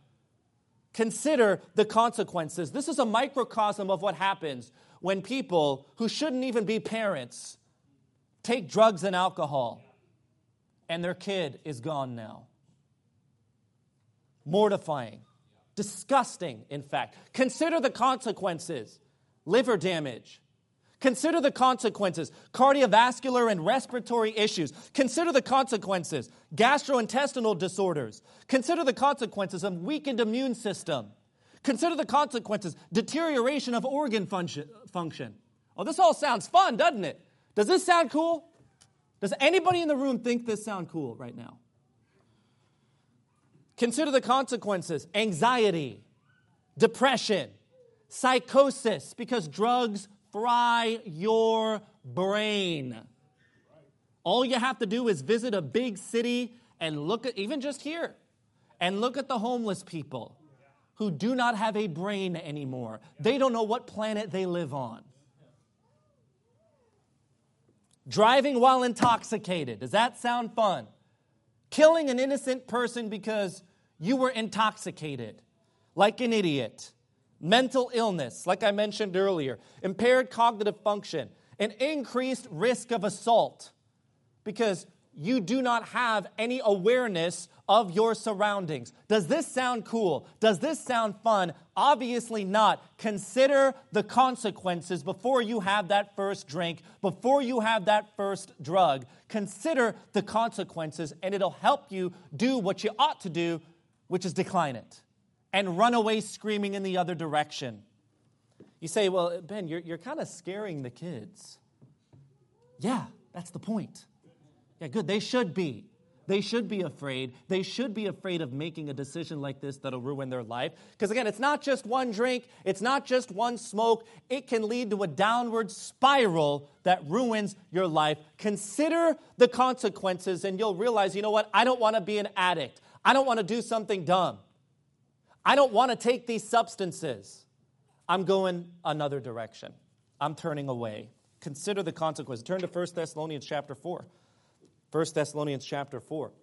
S3: Consider the consequences. This is a microcosm of what happens when people who shouldn't even be parents take drugs and alcohol, and their kid is gone now. Mortifying. Disgusting, in fact. Consider the consequences. Liver damage. Consider the consequences, cardiovascular and respiratory issues. Consider the consequences, gastrointestinal disorders. Consider the consequences of weakened immune system. Consider the consequences, deterioration of organ function. function. Oh, this all sounds fun, doesn't it? Does this sound cool? Does anybody in the room think this sounds cool right now? Consider the consequences, anxiety, depression, psychosis, because drugs fry your brain. All you have to do is visit a big city and look at, even just here, and look at the homeless people who do not have a brain anymore. They don't know what planet they live on. Driving while intoxicated. Does that sound fun? Killing an innocent person because you were intoxicated, like an idiot. Mental illness, like I mentioned earlier. Impaired cognitive function. An increased risk of assault because you do not have any awareness of your surroundings. Does this sound cool? Does this sound fun? Obviously not. Consider the consequences before you have that first drink, before you have that first drug. Consider the consequences, and it'll help you do what you ought to do, which is decline it and run away screaming in the other direction. You say, well, Ben, you're, you're kind of scaring the kids. Yeah, that's the point. Yeah, good. They should be. They should be afraid. They should be afraid of making a decision like this that'll ruin their life. Because again, it's not just one drink. It's not just one smoke. It can lead to a downward spiral that ruins your life. Consider the consequences and you'll realize, you know what? I don't want to be an addict. I don't want to do something dumb. I don't want to take these substances. I'm going another direction. I'm turning away. Consider the consequences. Turn to First Thessalonians chapter four. First Thessalonians chapter four.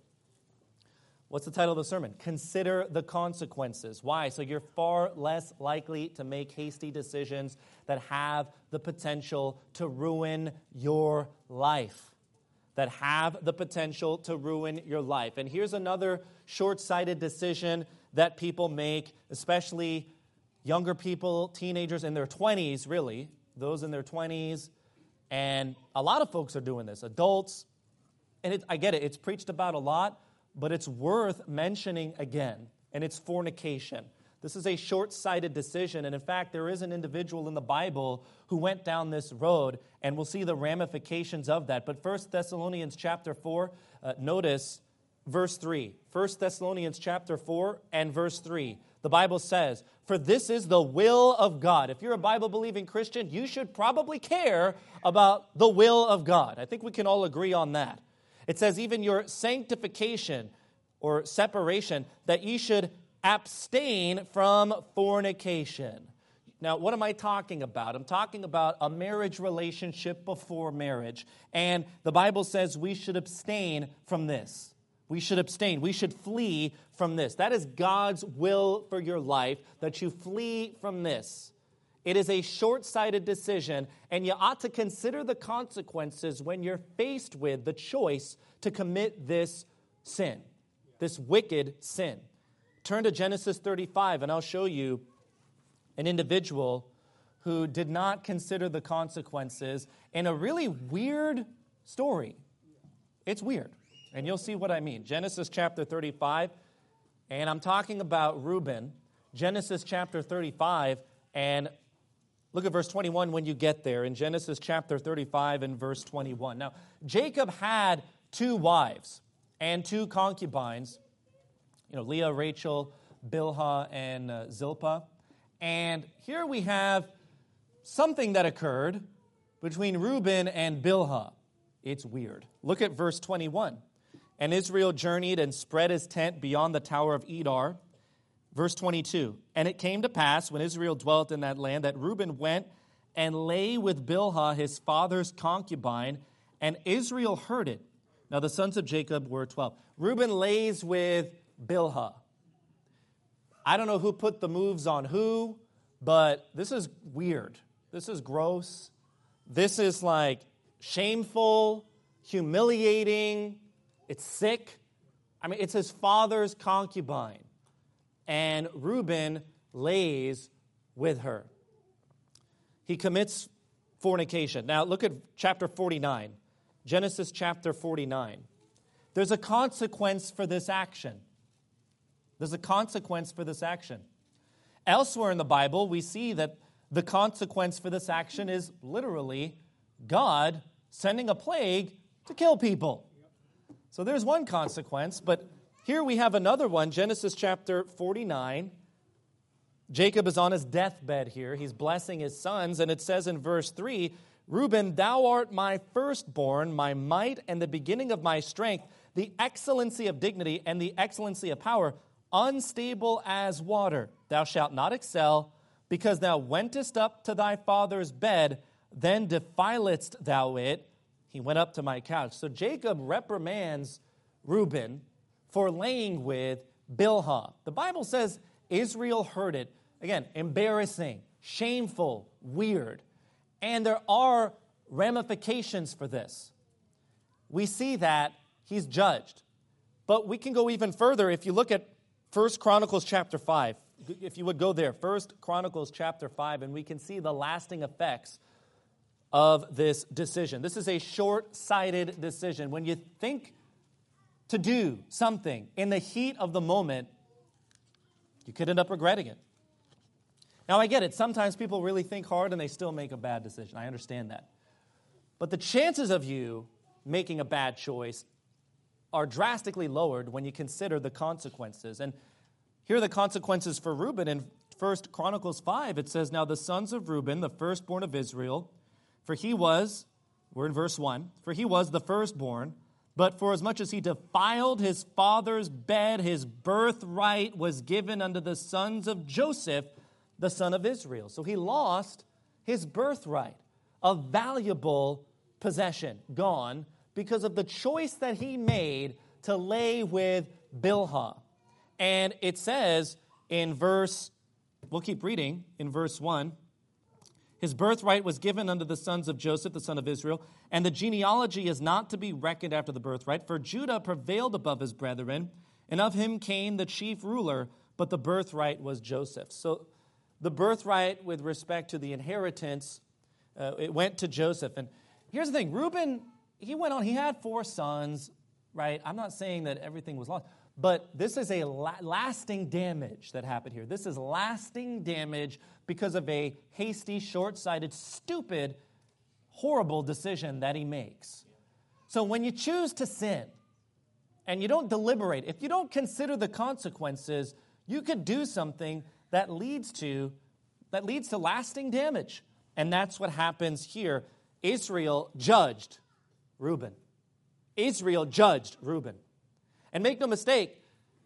S3: What's the title of the sermon? Consider the consequences. Why? So you're far less likely to make hasty decisions that have the potential to ruin your life. That have the potential to ruin your life. And here's another short-sighted decision that people make, especially younger people, teenagers in their twenties, really. Those in their twenties. And a lot of folks are doing this. Adults. And it, I get it, it's preached about a lot, but it's worth mentioning again, and it's fornication. This is a short-sighted decision, and in fact, there is an individual in the Bible who went down this road, and we'll see the ramifications of that. But First Thessalonians chapter four, uh, notice verse three. First Thessalonians chapter four and verse three. The Bible says, "For this is the will of God." If you're a Bible-believing Christian, you should probably care about the will of God. I think we can all agree on that. It says, even your sanctification or separation, that ye should abstain from fornication. Now, what am I talking about? I'm talking about a marriage relationship before marriage. And the Bible says we should abstain from this. We should abstain. We should flee from this. That is God's will for your life, that you flee from this. It is a short-sighted decision, and you ought to consider the consequences when you're faced with the choice to commit this sin, this wicked sin. Turn to Genesis thirty-five, and I'll show you an individual who did not consider the consequences in a really weird story. It's weird, and you'll see what I mean. Genesis chapter thirty-five, and I'm talking about Reuben. Genesis chapter thirty-five, and look at verse twenty-one when you get there, in Genesis chapter thirty-five and verse twenty-one. Now, Jacob had two wives and two concubines, you know, Leah, Rachel, Bilhah, and uh, Zilpah. And here we have something that occurred between Reuben and Bilhah. It's weird. Look at verse twenty-one. "And Israel journeyed and spread his tent beyond the tower of Edar." Verse twenty-two, "And it came to pass, when Israel dwelt in that land, that Reuben went and lay with Bilhah, his father's concubine, and Israel heard it." Now the sons of Jacob were twelve. Reuben lays with Bilhah. I don't know who put the moves on who, but this is weird. This is gross. This is like shameful, humiliating. It's sick. I mean, it's his father's concubine. And Reuben lays with her. He commits fornication. Now look at chapter forty-nine. Genesis chapter forty-nine. There's a consequence for this action. There's a consequence for this action. Elsewhere in the Bible, we see that the consequence for this action is literally God sending a plague to kill people. So there's one consequence, but here we have another one, Genesis chapter forty-nine. Jacob is on his deathbed here. He's blessing his sons, and it says in verse three, Reuben, thou art my firstborn, my might, and the beginning of my strength, the excellency of dignity and the excellency of power, unstable as water. Thou shalt not excel, because thou wentest up to thy father's bed, then defiledst thou it. He went up to my couch. So Jacob reprimands Reuben for laying with Bilhah. The Bible says Israel heard it. Again, embarrassing, shameful, weird. And there are ramifications for this. We see that he's judged. But we can go even further if you look at First Chronicles chapter five. If you would go there, First Chronicles chapter five, and we can see the lasting effects of this decision. This is a short-sighted decision. When you think to do something in the heat of the moment, you could end up regretting it. Now, I get it. Sometimes people really think hard and they still make a bad decision. I understand that. But the chances of you making a bad choice are drastically lowered when you consider the consequences. And here are the consequences for Reuben. In First Chronicles five, it says, Now the sons of Reuben, the firstborn of Israel, for he was, we're in verse one, for he was the firstborn, but for as much as he defiled his father's bed, his birthright was given unto the sons of Joseph, the son of Israel. So he lost his birthright, a valuable possession, gone because of the choice that he made to lay with Bilhah. And it says in verse, we'll keep reading, in verse one, his birthright was given unto the sons of Joseph, the son of Israel, and the genealogy is not to be reckoned after the birthright, for Judah prevailed above his brethren, and of him came the chief ruler, but the birthright was Joseph. So the birthright with respect to the inheritance, uh, it went to Joseph. And here's the thing, Reuben, he went on, he had four sons, right? I'm not saying that everything was lost, but this is a la- lasting damage that happened here. This is lasting damage because of a hasty, short-sighted, stupid, horrible decision that he makes. So when you choose to sin and you don't deliberate, if you don't consider the consequences, you could do something that leads to that leads to lasting damage. And that's what happens here. Israel judged Reuben. Israel judged Reuben. And make no mistake,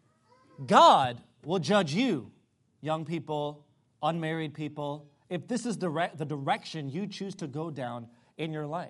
S3: God will judge you, young people, unmarried people, if this is direct, the direction you choose to go down in your life.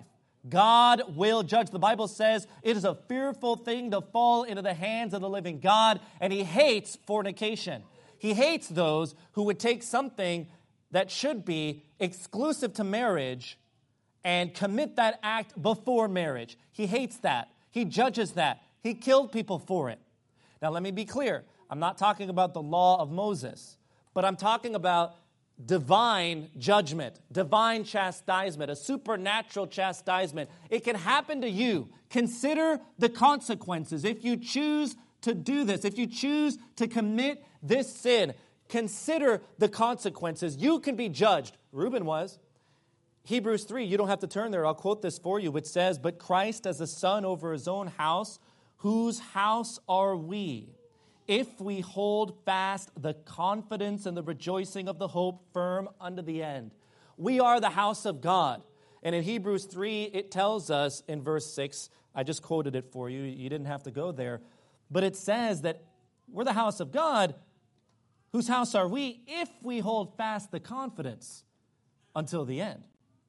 S3: God will judge. The Bible says it is a fearful thing to fall into the hands of the living God, and he hates fornication. He hates those who would take something that should be exclusive to marriage and commit that act before marriage. He hates that. He judges that. He killed people for it. Now, let me be clear. I'm not talking about the law of Moses, but I'm talking about divine judgment, divine chastisement, a supernatural chastisement. It can happen to you. Consider the consequences. If you choose to do this, if you choose to commit this sin, consider the consequences. You can be judged. Reuben was. Hebrews three, you don't have to turn there. I'll quote this for you, which says, But Christ as a son over his own house, whose house are we? If we hold fast the confidence and the rejoicing of the hope firm unto the end. We are the house of God. And in Hebrews three, it tells us in verse six, I just quoted it for you. You didn't have to go there. But it says that we're the house of God. Whose house are we if we hold fast the confidence until the end?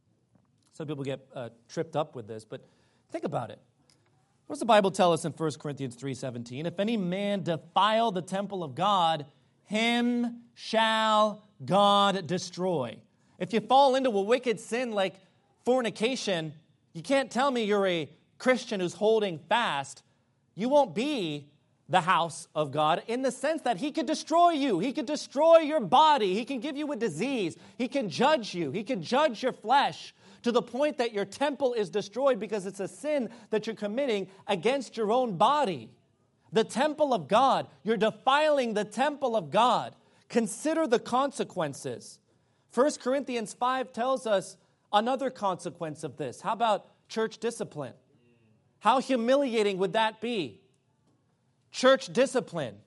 S3: Some people get uh, tripped up with this, but think about it. What does the Bible tell us in First Corinthians three seventeen? If any man defile the temple of God, him shall God destroy. If you fall into a wicked sin like fornication, you can't tell me you're a Christian who's holding fast. You won't be the house of God in the sense that he could destroy you. He could destroy your body. He can give you a disease. He can judge you. He can judge your flesh to the point that your temple is destroyed because it's a sin that you're committing against your own body. The temple of God. You're defiling the temple of God. Consider the consequences. First Corinthians five tells us another consequence of this. How about church discipline? How humiliating would that be? Church discipline.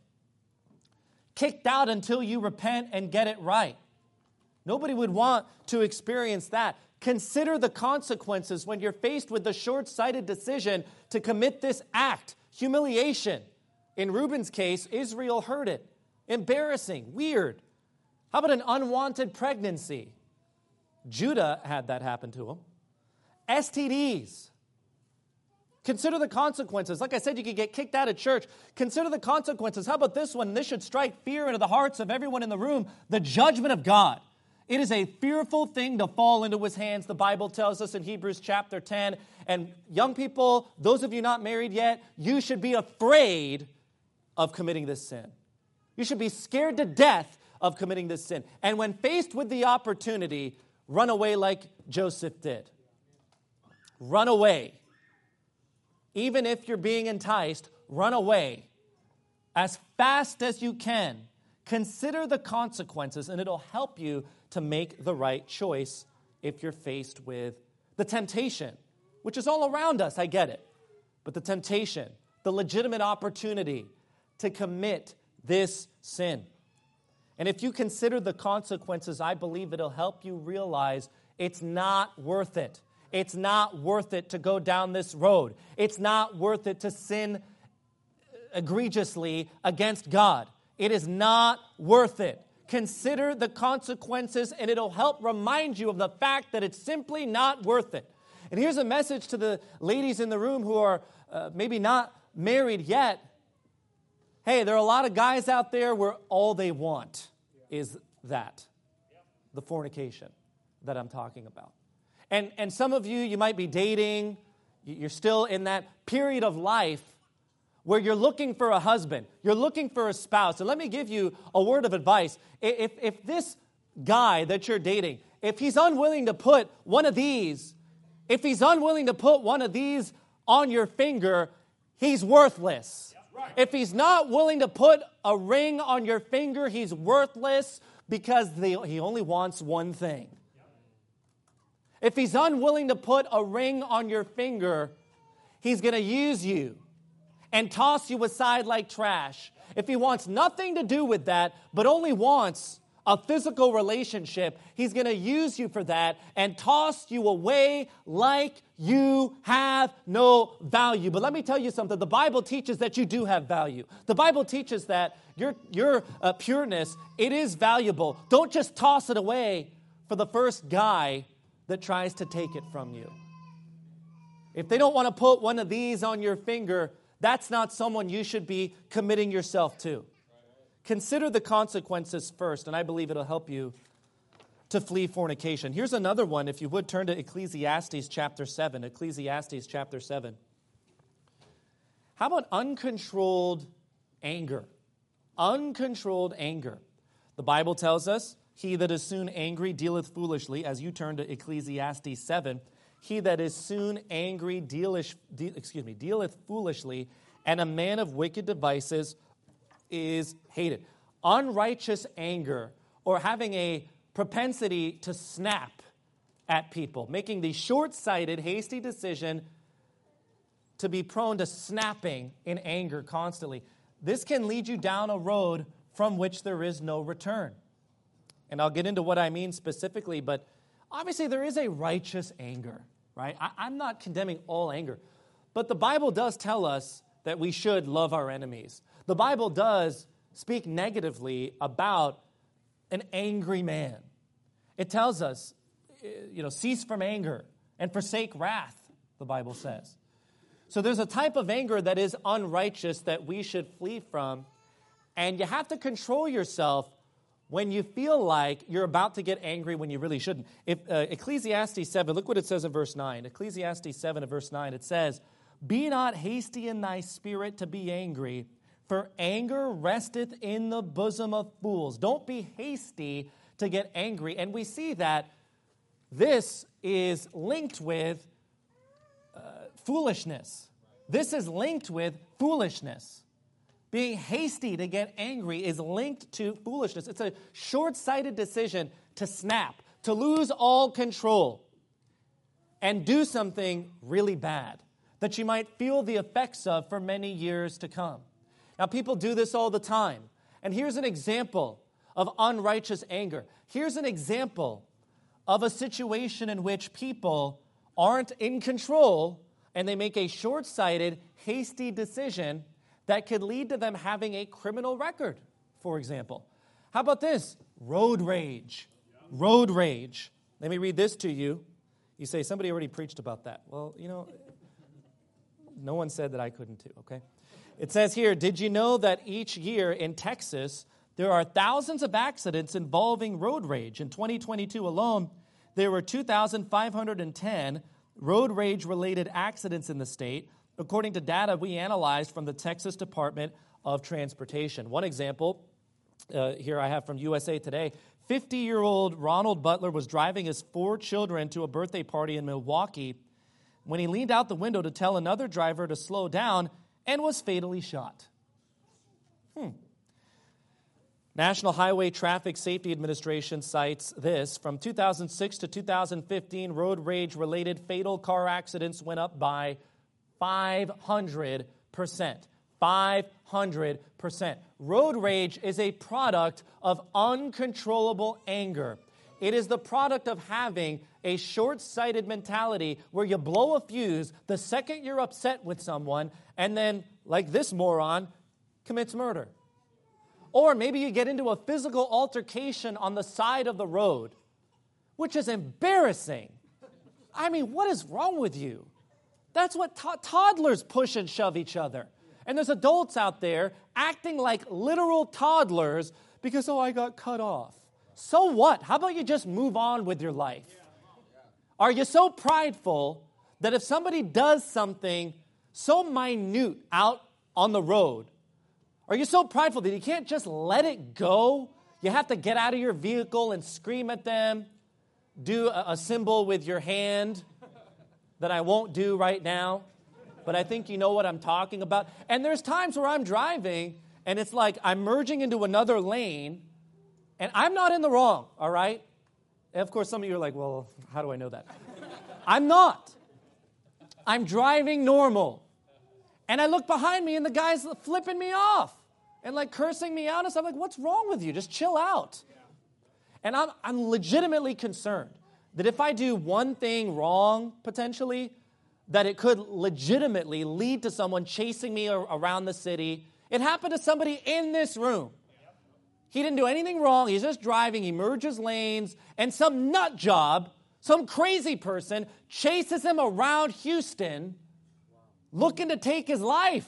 S3: Kicked out until you repent and get it right. Nobody would want to experience that. Consider the consequences when you're faced with the short-sighted decision to commit this act. Humiliation. In Reuben's case, Israel heard it. Embarrassing, weird. How about an unwanted pregnancy? Judah had that happen to him. S T Ds. Consider the consequences. Like I said, you could get kicked out of church. Consider the consequences. How about this one? This should strike fear into the hearts of everyone in the room. The judgment of God. It is a fearful thing to fall into his hands, the Bible tells us in Hebrews chapter ten. And young people, those of you not married yet, you should be afraid of committing this sin. You should be scared to death of committing this sin. And when faced with the opportunity, run away like Joseph did. Run away. Even if you're being enticed, run away as fast as you can. Consider the consequences, and it'll help you to make the right choice if you're faced with the temptation, which is all around us, I get it. But the temptation, the legitimate opportunity to commit this sin. And if you consider the consequences, I believe it'll help you realize it's not worth it. It's not worth it to go down this road. It's not worth it to sin egregiously against God. It is not worth it. Consider the consequences, and it'll help remind you of the fact that it's simply not worth it. And here's a message to the ladies in the room who are uh, maybe not married yet. Hey, there are a lot of guys out there where all they want is that, the fornication that I'm talking about. And, and some of you, you might be dating, you're still in that period of life where you're looking for a husband, you're looking for a spouse. And let me give you a word of advice. If, if this guy that you're dating, if he's unwilling to put one of these, if he's unwilling to put one of these on your finger, he's worthless. Right. If he's not willing to put a ring on your finger, he's worthless because they, he only wants one thing. If he's unwilling to put a ring on your finger, he's going to use you and toss you aside like trash. If he wants nothing to do with that, but only wants a physical relationship, he's going to use you for that and toss you away like you have no value. But let me tell you something. The Bible teaches that you do have value. The Bible teaches that your, your uh, pureness, it is valuable. Don't just toss it away for the first guy that tries to take it from you. If they don't want to put one of these on your finger, that's not someone you should be committing yourself to. Consider the consequences first, and I believe it'll help you to flee fornication. Here's another one. If you would, turn to Ecclesiastes chapter seven. Ecclesiastes chapter seven. How about uncontrolled anger? Uncontrolled anger. The Bible tells us, he that is soon angry dealeth foolishly, as you turn to Ecclesiastes seven. He that is soon angry dealish, de, excuse me, dealeth foolishly, and a man of wicked devices is hated. Unrighteous anger, or having a propensity to snap at people, making the short-sighted, hasty decision to be prone to snapping in anger constantly. This can lead you down a road from which there is no return. And I'll get into what I mean specifically, but obviously there is a righteous anger, right? I, I'm not condemning all anger, but the Bible does tell us that we should love our enemies. The Bible does speak negatively about an angry man. It tells us, you know, cease from anger and forsake wrath, the Bible says. So there's a type of anger that is unrighteous that we should flee from, and you have to control yourself when you feel like you're about to get angry when you really shouldn't. If uh, Ecclesiastes seven, look what it says in verse nine. Ecclesiastes seven and verse nine, it says, "Be not hasty in thy spirit to be angry, for anger resteth in the bosom of fools." Don't be hasty to get angry. And we see that this is linked with uh, foolishness. This is linked with foolishness. Being hasty to get angry is linked to foolishness. It's a short-sighted decision to snap, to lose all control, and do something really bad that you might feel the effects of for many years to come. Now, people do this all the time. And here's an example of unrighteous anger. Here's an example of a situation in which people aren't in control and they make a short-sighted, hasty decision that could lead to them having a criminal record, for example. How about this? Road rage. Road rage. Let me read this to you. You say, somebody already preached about that. Well, you know, no one said that I couldn't too, okay? It says here, did you know that each year in Texas, there are thousands of accidents involving road rage? In twenty twenty-two alone, there were two thousand five hundred ten road rage-related accidents in the state, according to data we analyzed from the Texas Department of Transportation. One example, uh, here I have from U S A Today, fifty-year-old Ronald Butler was driving his four children to a birthday party in Milwaukee when he leaned out the window to tell another driver to slow down and was fatally shot. Hmm. National Highway Traffic Safety Administration cites this. From two thousand six to two thousand fifteen, road rage-related fatal car accidents went up by five hundred percent. five hundred percent. Road rage is a product of uncontrollable anger. It is the product of having a short-sighted mentality where you blow a fuse the second you're upset with someone and then, like this moron, commits murder. Or maybe you get into a physical altercation on the side of the road, which is embarrassing. I mean, what is wrong with you? That's what to- toddlers push and shove each other. And there's adults out there acting like literal toddlers because, oh, I got cut off. So what? How about you just move on with your life? Are you so prideful that if somebody does something so minute out on the road, are you so prideful that you can't just let it go? You have to get out of your vehicle and scream at them, do a, a symbol with your hand that I won't do right now, but I think you know what I'm talking about. And there's times where I'm driving, and it's like I'm merging into another lane, and I'm not in the wrong, all right? And of course, some of you are like, well, how do I know that? I'm not. I'm driving normal. And I look behind me, and the guy's flipping me off and like cursing me out. And stuff. I'm like, what's wrong with you? Just chill out. And I'm, I'm legitimately concerned that if I do one thing wrong, potentially, that it could legitimately lead to someone chasing me around the city. It happened to somebody in this room. He didn't do anything wrong. He's just driving. He merges lanes. And some nut job, some crazy person, chases him around Houston looking to take his life.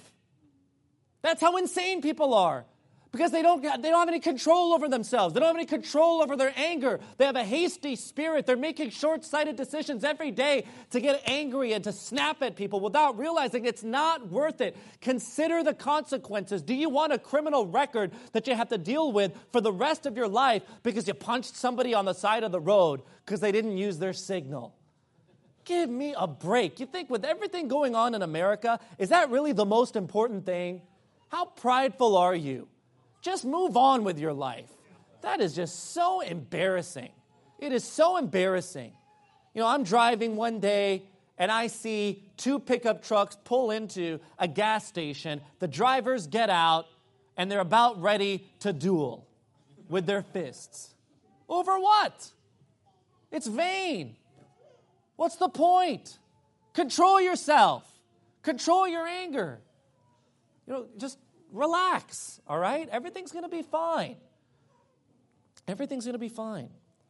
S3: That's how insane people are. Because they don't, they don't have any control over themselves. They don't have any control over their anger. They have a hasty spirit. They're making short-sighted decisions every day to get angry and to snap at people without realizing it's not worth it. Consider the consequences. Do you want a criminal record that you have to deal with for the rest of your life because you punched somebody on the side of the road because they didn't use their signal? Give me a break. You think with everything going on in America, is that really the most important thing? How prideful are you? Just move on with your life. That is just so embarrassing. It is so embarrassing. You know, I'm driving one day and I see two pickup trucks pull into a gas station. The drivers get out and they're about ready to duel with their fists. Over what? It's vain. What's the point? Control yourself. Control your anger. You know, just relax, all right? Everything's going to be fine. Everything's going to be fine.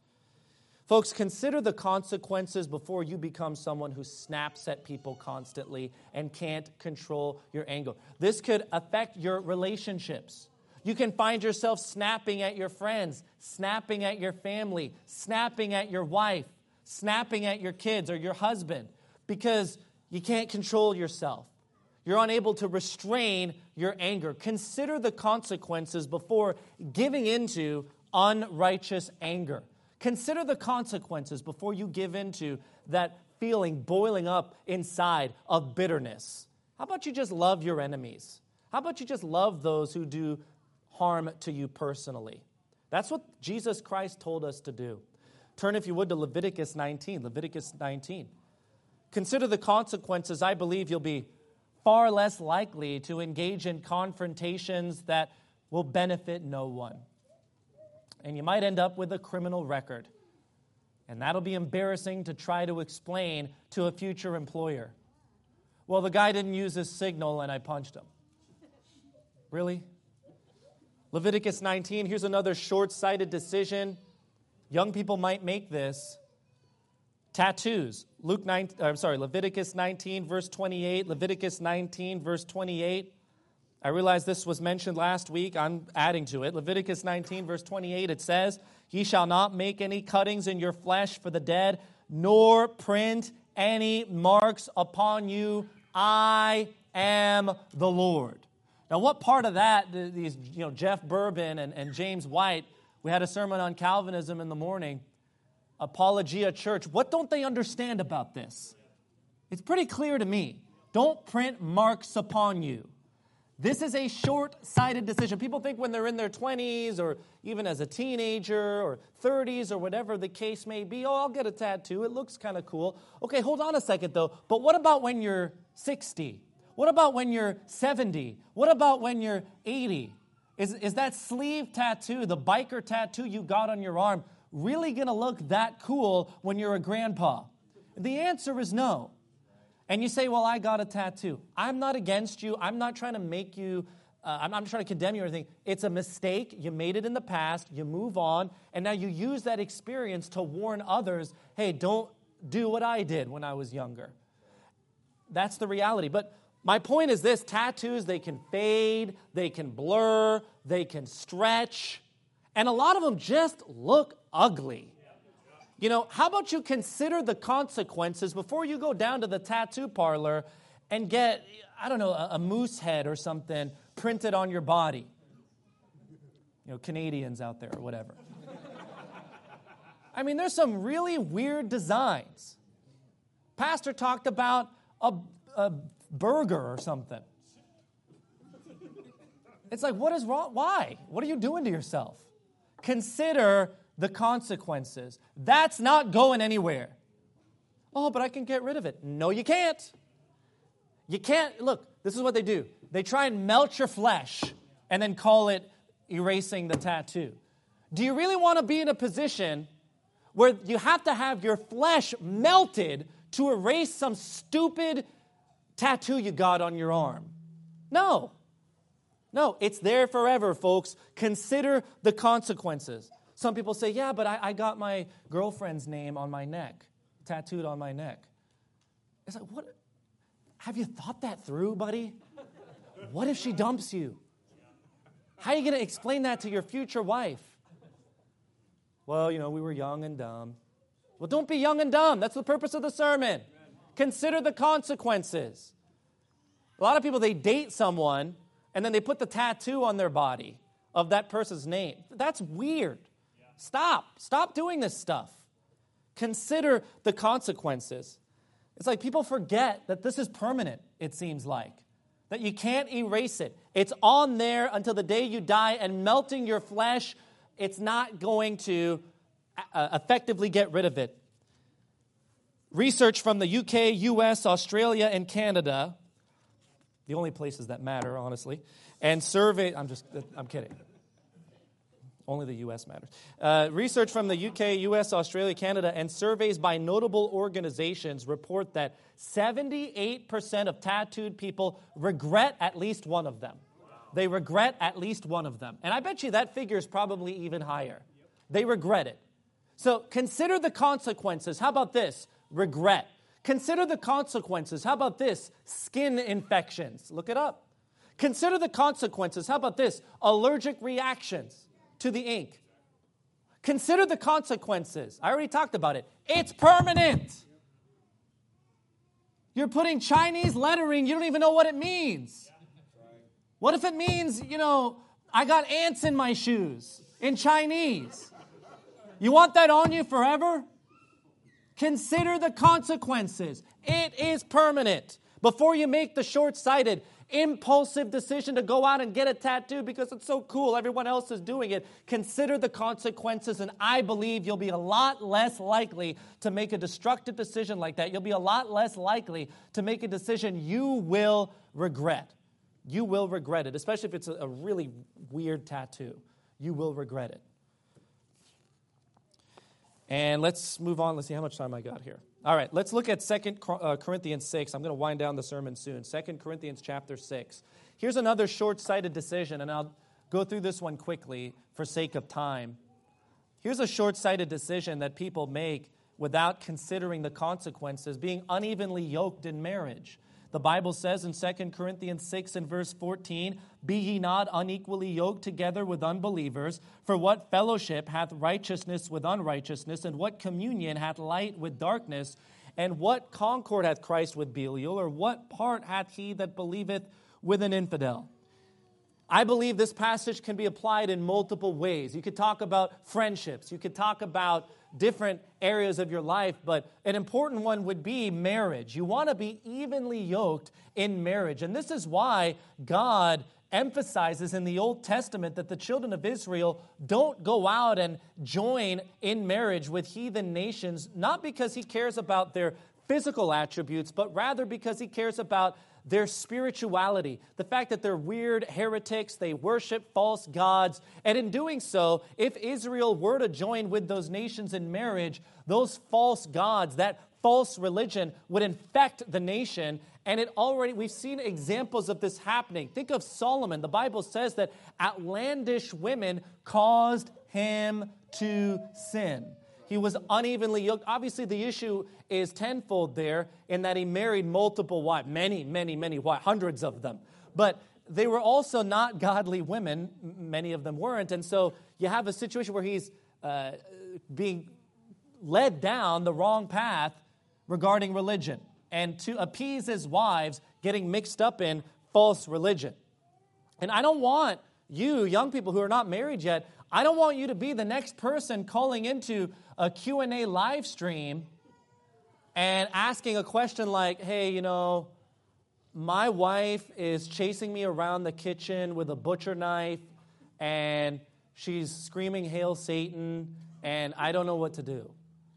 S3: Folks, consider the consequences before you become someone who snaps at people constantly and can't control your anger. This could affect your relationships. You can find yourself snapping at your friends, snapping at your family, snapping at your wife, snapping at your kids or your husband because you can't control yourself. You're unable to restrain your anger. Consider the consequences before giving into unrighteous anger. Consider the consequences before you give into that feeling boiling up inside of bitterness. How about you just love your enemies? How about you just love those who do harm to you personally? That's what Jesus Christ told us to do. Turn, if you would, to Leviticus nineteen. Leviticus nineteen. Consider the consequences. I believe you'll be far less likely to engage in confrontations that will benefit no one. And you might end up with a criminal record. And that'll be embarrassing to try to explain to a future employer. Well, the guy didn't use his signal and I punched him. Really? Leviticus nineteen, here's another short-sighted decision. Young people might make this. Tattoos. Luke nine, I'm sorry, Leviticus nineteen, verse twenty-eight. Leviticus nineteen, verse twenty-eight. I realize this was mentioned last week. I'm adding to it. Leviticus nineteen, verse twenty-eight, it says, "Ye shall not make any cuttings in your flesh for the dead, nor print any marks upon you. I am the Lord." Now, what part of that, these, you know, Jeff Bourbon and, and James White, we had a sermon on Calvinism in the morning, Apologia Church, what don't they understand about this? It's pretty clear to me. Don't print marks upon you. This is a short-sighted decision. People think when they're in their twenties or even as a teenager or thirties or whatever the case may be, oh, I'll get a tattoo. It looks kind of cool. Okay, hold on a second, though. But what about when you're sixty? What about when you're seventy? What about when you're eighty? Is, is that sleeve tattoo, the biker tattoo you got on your arm, really going to look that cool when you're a grandpa? The answer is no. And you say, well, I got a tattoo. I'm not against you. I'm not trying to make you, uh, I'm not trying to condemn you or anything. It's a mistake. You made it in the past. You move on. And now you use that experience to warn others, hey, don't do what I did when I was younger. That's the reality. But my point is this, tattoos, they can fade, they can blur, they can stretch, and a lot of them just look ugly. You know, how about you consider the consequences before you go down to the tattoo parlor and get, I don't know, a, a moose head or something printed on your body. You know, Canadians out there or whatever. I mean, there's some really weird designs. Pastor talked about a, a burger or something. It's like, what is wrong? Why? What are you doing to yourself? Consider the consequences. That's not going anywhere. Oh, but I can get rid of it. No, you can't. You can't. Look, this is what they do. They try and melt your flesh and then call it erasing the tattoo. Do you really want to be in a position where you have to have your flesh melted to erase some stupid tattoo you got on your arm? No. No, it's there forever, folks. Consider the consequences. Some people say, yeah, but I, I got my girlfriend's name on my neck, tattooed on my neck. It's like, what? Have you thought that through, buddy? What if she dumps you? How are you going to explain that to your future wife? Well, you know, we were young and dumb. Well, don't be young and dumb. That's the purpose of the sermon. Consider the consequences. A lot of people, they date someone, and then they put the tattoo on their body of that person's name. That's weird. Stop. Stop doing this stuff. Consider the consequences. It's like people forget that this is permanent, it seems like. That you can't erase it. It's on there until the day you die, and melting your flesh, it's not going to uh, effectively get rid of it. Research from the U K, U S, Australia, and Canada, the only places that matter, honestly, and survey, I'm just, I'm kidding. Only the U S matters. Uh, research from the U K, U S, Australia, Canada, and surveys by notable organizations report that seventy-eight percent of tattooed people regret at least one of them. They regret at least one of them. And I bet you that figure is probably even higher. They regret it. So consider the consequences. How about this? Regret. Consider the consequences. How about this? Skin infections. Look it up. Consider the consequences. How about this? Allergic reactions to the ink. Consider the consequences. I already talked about it. It's permanent. You're putting Chinese lettering. You don't even know what it means. What if it means, you know, I got ants in my shoes in Chinese? You want that on you forever? Consider the consequences. It is permanent. Before you make the short-sighted, impulsive decision to go out and get a tattoo because it's so cool, everyone else is doing it, consider the consequences, and I believe you'll be a lot less likely to make a destructive decision like that. You'll be a lot less likely to make a decision you will regret. You will regret it, especially if it's a really weird tattoo. You will regret it. And let's move on. Let's see how much time I got here. All right, let's look at Second Corinthians six. I'm going to wind down the sermon soon. Second Corinthians chapter six. Here's another short-sighted decision, and I'll go through this one quickly for sake of time. Here's a short-sighted decision that people make without considering the consequences, being unevenly yoked in marriage. The Bible says in Second Corinthians six and verse fourteen, "Be ye not unequally yoked together with unbelievers, for what fellowship hath righteousness with unrighteousness, and what communion hath light with darkness, and what concord hath Christ with Belial, or what part hath he that believeth with an infidel?" I believe this passage can be applied in multiple ways. You could talk about friendships. You could talk about different areas of your life, but an important one would be marriage. You want to be evenly yoked in marriage. And this is why God emphasizes in the Old Testament that the children of Israel don't go out and join in marriage with heathen nations, not because he cares about their physical attributes, but rather because he cares about their spirituality, the fact that they're weird heretics, they worship false gods, and in doing so, if Israel were to join with those nations in marriage, those false gods, that false religion would infect the nation, and it already, we've seen examples of this happening. Think of Solomon. The Bible says that outlandish women caused him to sin. He was unevenly yoked. Obviously, the issue is tenfold there in that he married multiple wives, many, many, many wives, hundreds of them. But they were also not godly women. Many of them weren't. And so you have a situation where he's uh, being led down the wrong path regarding religion and to appease his wives, getting mixed up in false religion. And I don't want you, young people who are not married yet, I don't want you to be the next person calling into a Q and A live stream and asking a question like, hey, you know, my wife is chasing me around the kitchen with a butcher knife, and she's screaming, "Hail Satan," and I don't know what to do.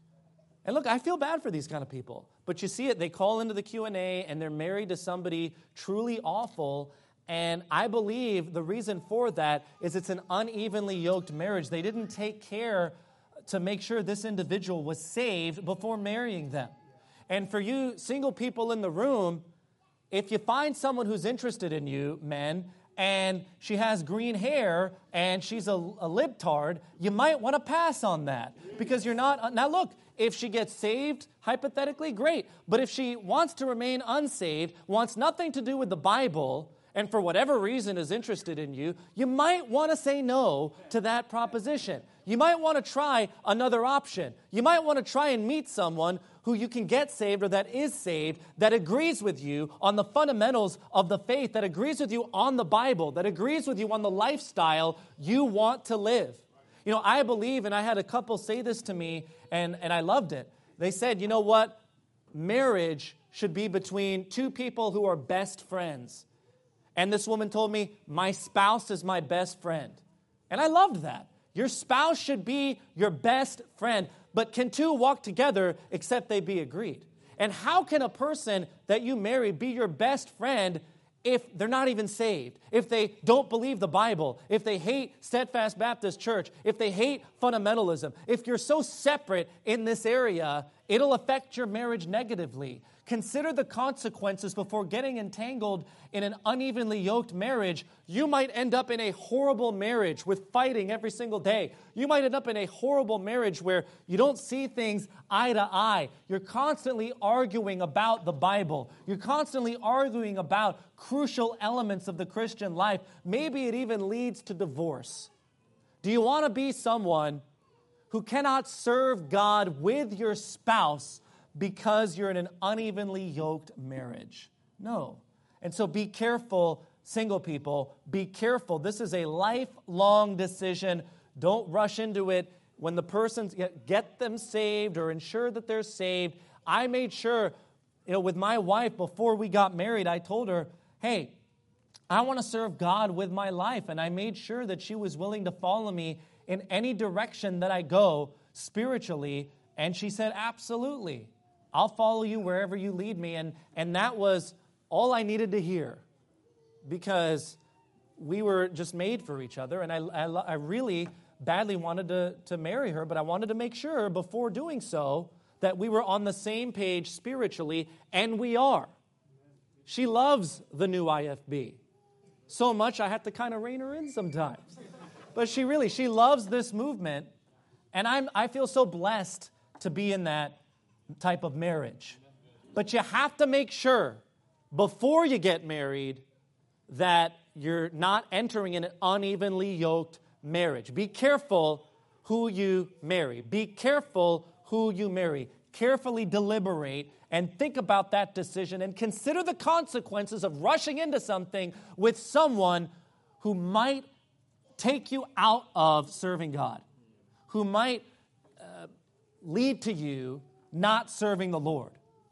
S3: And look, I feel bad for these kind of people. But you see it, they call into the Q and A, and they're married to somebody truly awful. And I believe the reason for that is it's an unevenly yoked marriage. They didn't take care to make sure this individual was saved before marrying them. And for you single people in the room, if you find someone who's interested in you, men, and she has green hair and she's a, a libtard, you might want to pass on that because you're not. Now look, if she gets saved, hypothetically, great. But if she wants to remain unsaved, wants nothing to do with the Bible, and for whatever reason is interested in you, you might want to say no to that proposition. You might want to try another option. You might want to try and meet someone who you can get saved or that is saved, that agrees with you on the fundamentals of the faith, that agrees with you on the Bible, that agrees with you on the lifestyle you want to live. You know, I believe, and I had a couple say this to me, and, and I loved it. They said, you know what? Marriage should be between two people who are best friends. And this woman told me, my spouse is my best friend. And I loved that. Your spouse should be your best friend. But can two walk together except they be agreed? And how can a person that you marry be your best friend if they're not even saved, if they don't believe the Bible, if they hate Steadfast Baptist Church, if they hate fundamentalism? If you're so separate in this area, it'll affect your marriage negatively. Consider the consequences before getting entangled in an unevenly yoked marriage. You might end up in a horrible marriage with fighting every single day. You might end up in a horrible marriage where you don't see things eye to eye. You're constantly arguing about the Bible. You're constantly arguing about crucial elements of the Christian life. Maybe it even leads to divorce. Do you want to be someone who cannot serve God with your spouse because you're in an unevenly yoked marriage? No. And so be careful, single people. Be careful. This is a lifelong decision. Don't rush into it. When the person's, get them saved or ensure that they're saved. I made sure, you know, with my wife before we got married, I told her, hey, I want to serve God with my life. And I made sure that she was willing to follow me in any direction that I go spiritually. And she said, absolutely. I'll follow you wherever you lead me. And, and that was all I needed to hear because we were just made for each other. And I, I, I really badly wanted to, to marry her, but I wanted to make sure before doing so that we were on the same page spiritually, and we are. She loves the new I F B. So much I have to kind of rein her in sometimes. But she really, she loves this movement, and I'm, I feel so blessed to be in that type of marriage. But you have to make sure before you get married that you're not entering in an unevenly yoked marriage. Be careful who you marry. Be careful who you marry. Carefully deliberate and think about that decision and consider the consequences of rushing into something with someone who might take you out of serving God, who might uh, lead to you not serving the Lord,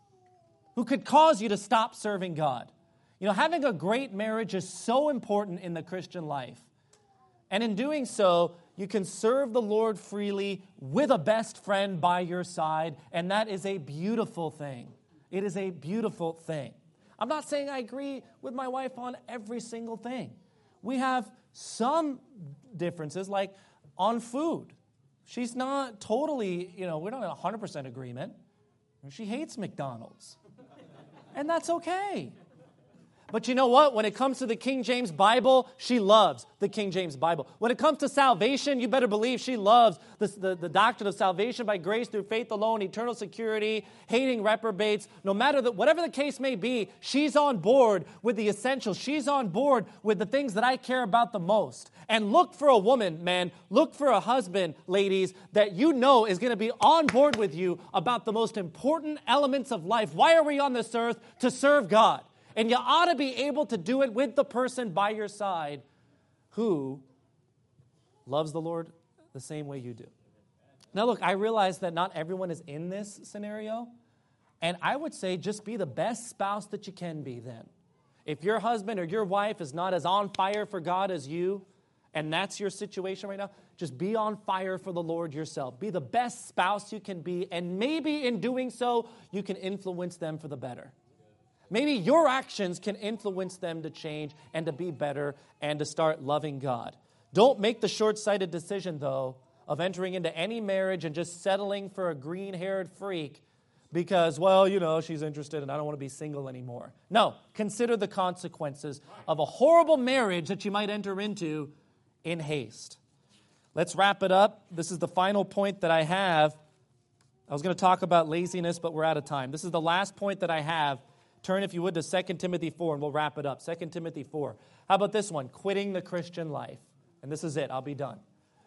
S3: who could cause you to stop serving God. You know, having a great marriage is so important in the Christian life. And in doing so, you can serve the Lord freely with a best friend by your side, and that is a beautiful thing. It is a beautiful thing. I'm not saying I agree with my wife on every single thing. We have some differences, like on food. She's not totally, you know, we're not in one hundred percent agreement. She hates McDonald's. And that's okay. But you know what? When it comes to the King James Bible, she loves the King James Bible. When it comes to salvation, you better believe she loves the, the, the doctrine of salvation by grace through faith alone, eternal security, hating reprobates. No matter the, whatever the case may be, she's on board with the essentials. She's on board with the things that I care about the most. And look for a woman, man, look for a husband, ladies, that you know is going to be on board with you about the most important elements of life. Why are we on this earth? To serve God. And you ought to be able to do it with the person by your side who loves the Lord the same way you do. Now, look, I realize that not everyone is in this scenario. And I would say just be the best spouse that you can be then. If your husband or your wife is not as on fire for God as you, and that's your situation right now, just be on fire for the Lord yourself. Be the best spouse you can be. And maybe in doing so, you can influence them for the better. Maybe your actions can influence them to change and to be better and to start loving God. Don't make the short-sighted decision, though, of entering into any marriage and just settling for a green-haired freak because, well, you know, she's interested and I don't want to be single anymore. No, consider the consequences of a horrible marriage that you might enter into in haste. Let's wrap it up. This is the final point that I have. I was going to talk about laziness, but we're out of time. This is the last point that I have. Turn, if you would, to Second Timothy four, and we'll wrap it up. Second Timothy four. How about this one? Quitting the Christian life. And this is it. I'll be done.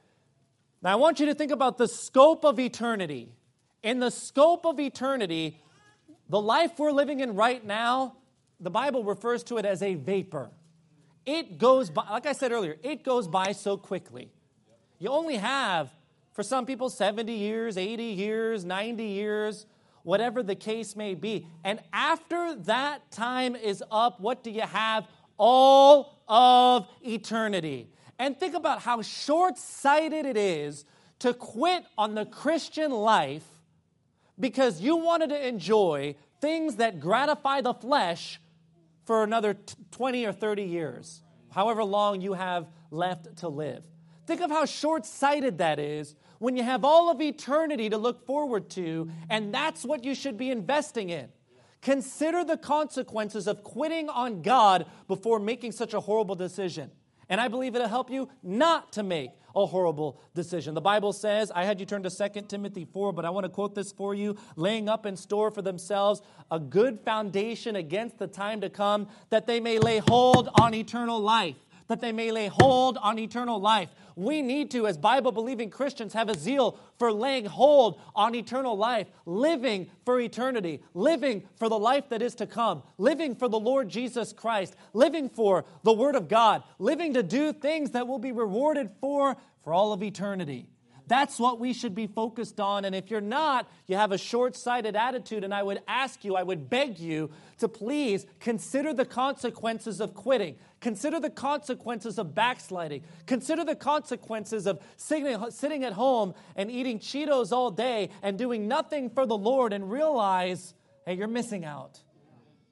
S3: Now, I want you to think about the scope of eternity. In the scope of eternity, the life we're living in right now, the Bible refers to it as a vapor. It goes by, like I said earlier, it goes by so quickly. You only have, for some people, seventy years, eighty years, ninety years, whatever the case may be. And after that time is up, what do you have? All of eternity. And think about how short-sighted it is to quit on the Christian life because you wanted to enjoy things that gratify the flesh for another twenty or thirty years, however long you have left to live. Think of how short-sighted that is when you have all of eternity to look forward to, and that's what you should be investing in. Consider the consequences of quitting on God before making such a horrible decision. And I believe it'll help you not to make a horrible decision. The Bible says, I had you turn to Second Timothy four, but I want to quote this for you, laying up in store for themselves a good foundation against the time to come, that they may lay hold on eternal life. That they may lay hold on eternal life. We need to, as Bible-believing Christians, have a zeal for laying hold on eternal life, living for eternity, living for the life that is to come, living for the Lord Jesus Christ, living for the Word of God, living to do things that will be rewarded for for all of eternity. That's what we should be focused on. And if you're not, you have a short-sighted attitude. And I would ask you, I would beg you to please consider the consequences of quitting. Consider the consequences of backsliding. Consider the consequences of sitting, sitting at home and eating Cheetos all day and doing nothing for the Lord, and realize, hey, you're missing out.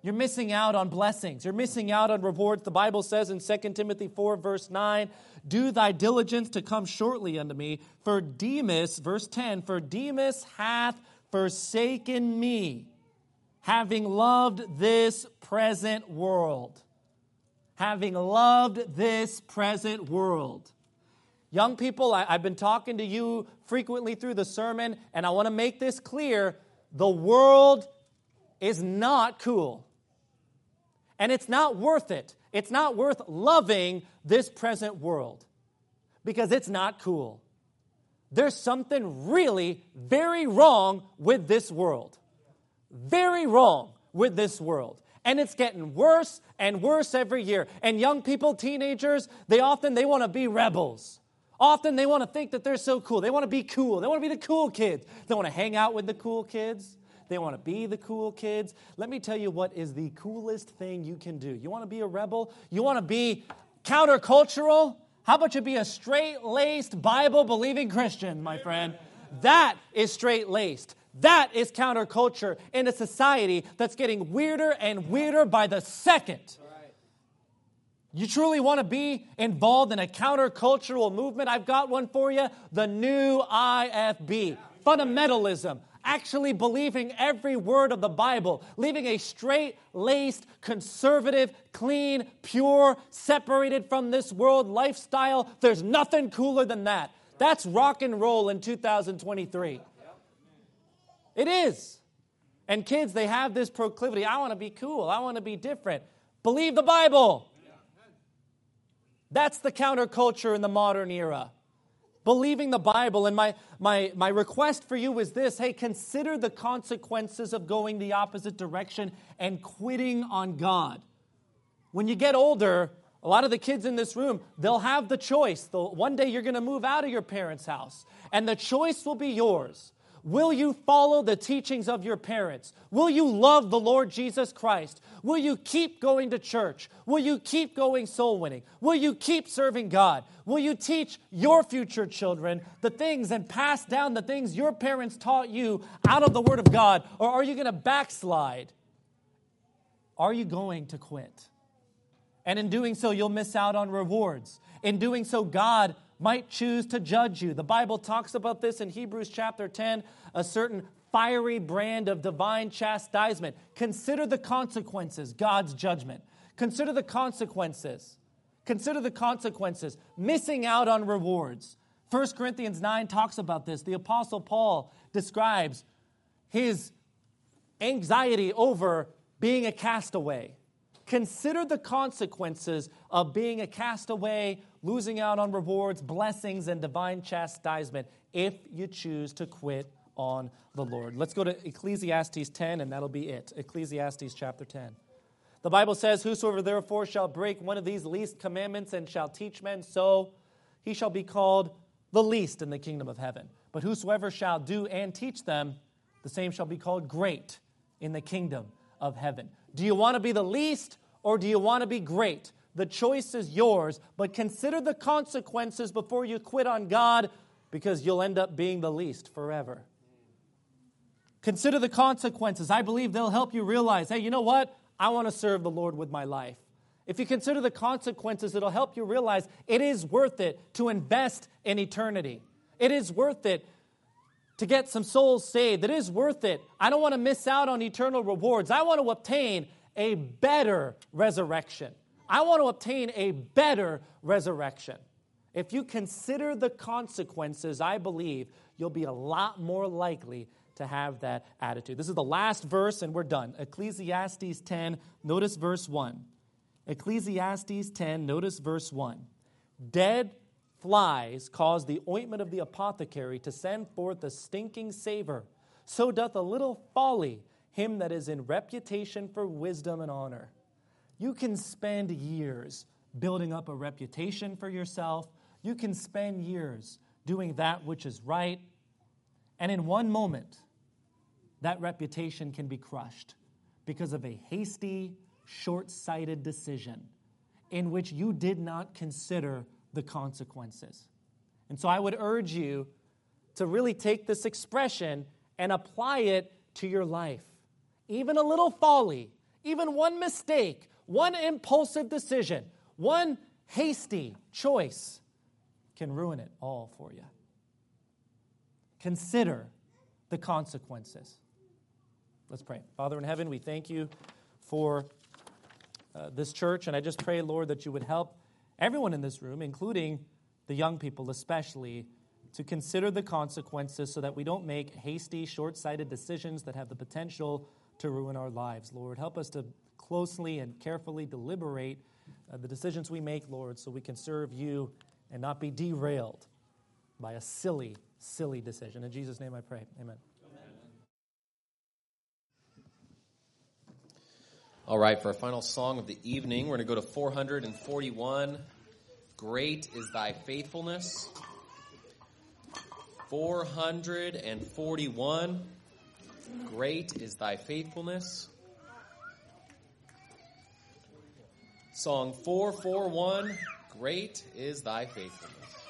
S3: you're missing out on blessings. You're missing out on rewards. The Bible says in Second Timothy four, verse nine, do thy diligence to come shortly unto me. For Demas, verse ten, for Demas hath forsaken me, having loved this present world. Having loved this present world. Young people, I, I've been talking to you frequently through the sermon, and I want to make this clear. The world is not cool. And it's not worth it. It's not worth loving this present world because it's not cool. There's something really very wrong with this world. Very wrong with this world. And it's getting worse and worse every year. And young people, teenagers, they often, they want to be rebels. Often they want to think that they're so cool. They want to be cool. They want to be the cool kids. They want to hang out with the cool kids. They want to be the cool kids. Let me tell you what is the coolest thing you can do. You want to be a rebel? You want to be countercultural? How about you be a straight-laced, Bible-believing Christian, my friend? That is straight-laced. That is counterculture in a society that's getting weirder and weirder by the second. You truly want to be involved in a countercultural movement? I've got one for you. The new I F B. Fundamentalism. Actually believing every word of the Bible. Living a straight-laced, conservative, clean, pure, separated from this world lifestyle. There's nothing cooler than that. That's rock and roll in two thousand twenty-three. It is. And kids, they have this proclivity. I want to be cool. I want to be different. Believe the Bible. That's the counterculture in the modern era. Believing the Bible. And my, my, my request for you is this. Hey, consider the consequences of going the opposite direction and quitting on God. When you get older, a lot of the kids in this room, they'll have the choice. They'll, one day you're going to move out of your parents' house. And the choice will be yours. Will you follow the teachings of your parents? Will you love the Lord Jesus Christ? Will you keep going to church? Will you keep going soul winning? Will you keep serving God? Will you teach your future children the things and pass down the things your parents taught you out of the Word of God? Or are you going to backslide? Are you going to quit? And in doing so, you'll miss out on rewards. In doing so, God might choose to judge you. The Bible talks about this in Hebrews chapter ten, a certain fiery brand of divine chastisement. Consider the consequences, God's judgment. Consider the consequences. Consider the consequences. Missing out on rewards. First Corinthians nine talks about this. The Apostle Paul describes his anxiety over being a castaway. Consider the consequences of being a castaway, losing out on rewards, blessings, and divine chastisement if you choose to quit on the Lord. Let's go to Ecclesiastes ten, and that'll be it. Ecclesiastes chapter ten. The Bible says, whosoever therefore shall break one of these least commandments and shall teach men so, he shall be called the least in the kingdom of heaven. But whosoever shall do and teach them, the same shall be called great in the kingdom of heaven. Do you want to be the least or do you want to be great? The choice is yours, but consider the consequences before you quit on God because you'll end up being the least forever. Consider the consequences. I believe they'll help you realize, hey, you know what? I want to serve the Lord with my life. If you consider the consequences, it'll help you realize it is worth it to invest in eternity. It is worth it to get some souls saved. It is worth it. I don't want to miss out on eternal rewards. I want to obtain a better resurrection. I want to obtain a better resurrection. If you consider the consequences, I believe you'll be a lot more likely to have that attitude. This is the last verse, and we're done. Ecclesiastes ten, notice verse one. Ecclesiastes ten, notice verse one. Dead flies cause the ointment of the apothecary to send forth a stinking savor. So doth a little folly him that is in reputation for wisdom and honor. You can spend years building up a reputation for yourself. You can spend years doing that which is right. And in one moment, that reputation can be crushed because of a hasty, short-sighted decision in which you did not consider the consequences. And so I would urge you to really take this expression and apply it to your life. Even a little folly, even one mistake, one impulsive decision, one hasty choice can ruin it all for you. Consider the consequences. Let's pray. Father in heaven, we thank you for uh, this church, and I just pray, Lord, that you would help everyone in this room, including the young people especially, to consider the consequences so that we don't make hasty, short-sighted decisions that have the potential to ruin our lives. Lord, help us to closely and carefully deliberate uh, the decisions we make, Lord, so we can serve you and not be derailed by a silly, silly decision. In Jesus' name I pray. Amen.
S2: All right, for our final song of the evening, we're going to go to four hundred forty-one, Great is Thy Faithfulness. four hundred forty-one, Great is Thy Faithfulness. Song four forty-one, Great is Thy Faithfulness.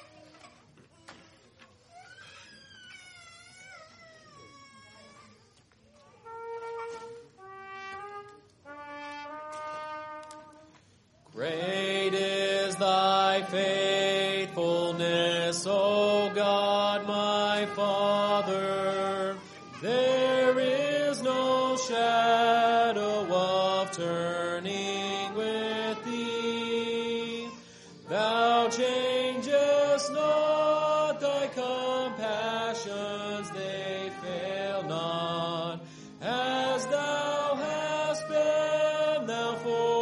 S2: Great is Thy faithfulness, O God, my Father. There is no shadow of turning with Thee. Thou changest not, Thy compassions, they fail not. As Thou hast been, Thou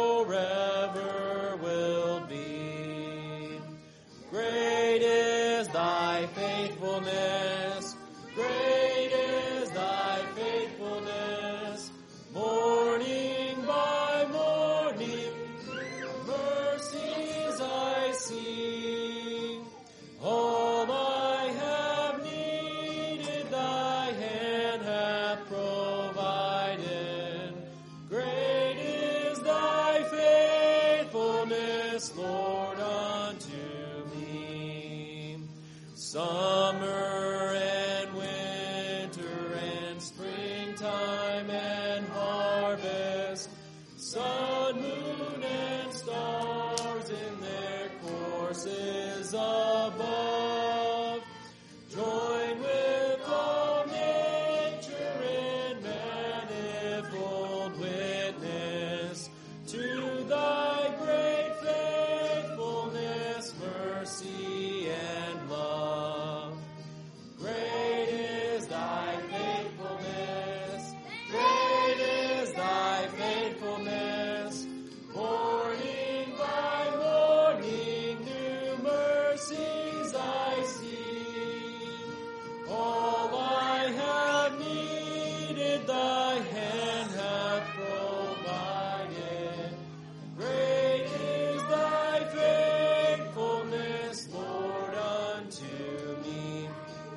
S2: forever wilt be. Great is Thy faithfulness, great is Thy faithfulness. Morning by morning, mercies I see. All I have needed, Thy hand hath provided. Great is Thy faithfulness, Lord, unto me. Summer and winter and springtime and harvest, sun, moon, and stars in their courses above, join with all nature in manifold witness to Thy great faithfulness, mercy, and love. Great is Thy faithfulness, great is Thy faithfulness. Morning by morning, new mercies I see. All I have needed, Thy hand hath provided. Great is Thy faithfulness, Lord, unto me.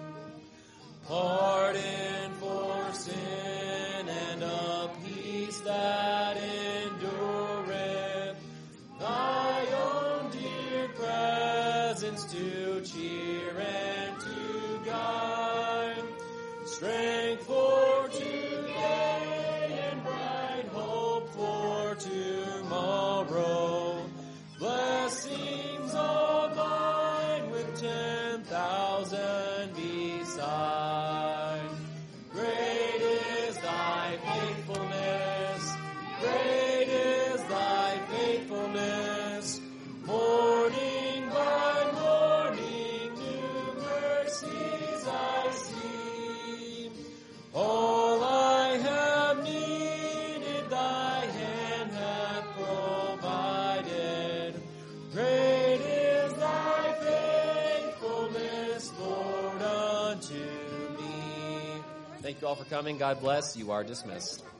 S2: Pardon for sin and a peace that endureth. Thy own dear presence to cheer and to guide. Strength for today and bright hope for tomorrow. Blessings all mine with ten thousand beside. Great is Thy faithfulness, great is Thy faithfulness. Morning by morning, new mercies I see. All I have needed, Thy hand hath provided. Great is Thy faithfulness, Lord, unto me. Thank you all for coming. God bless. You are dismissed.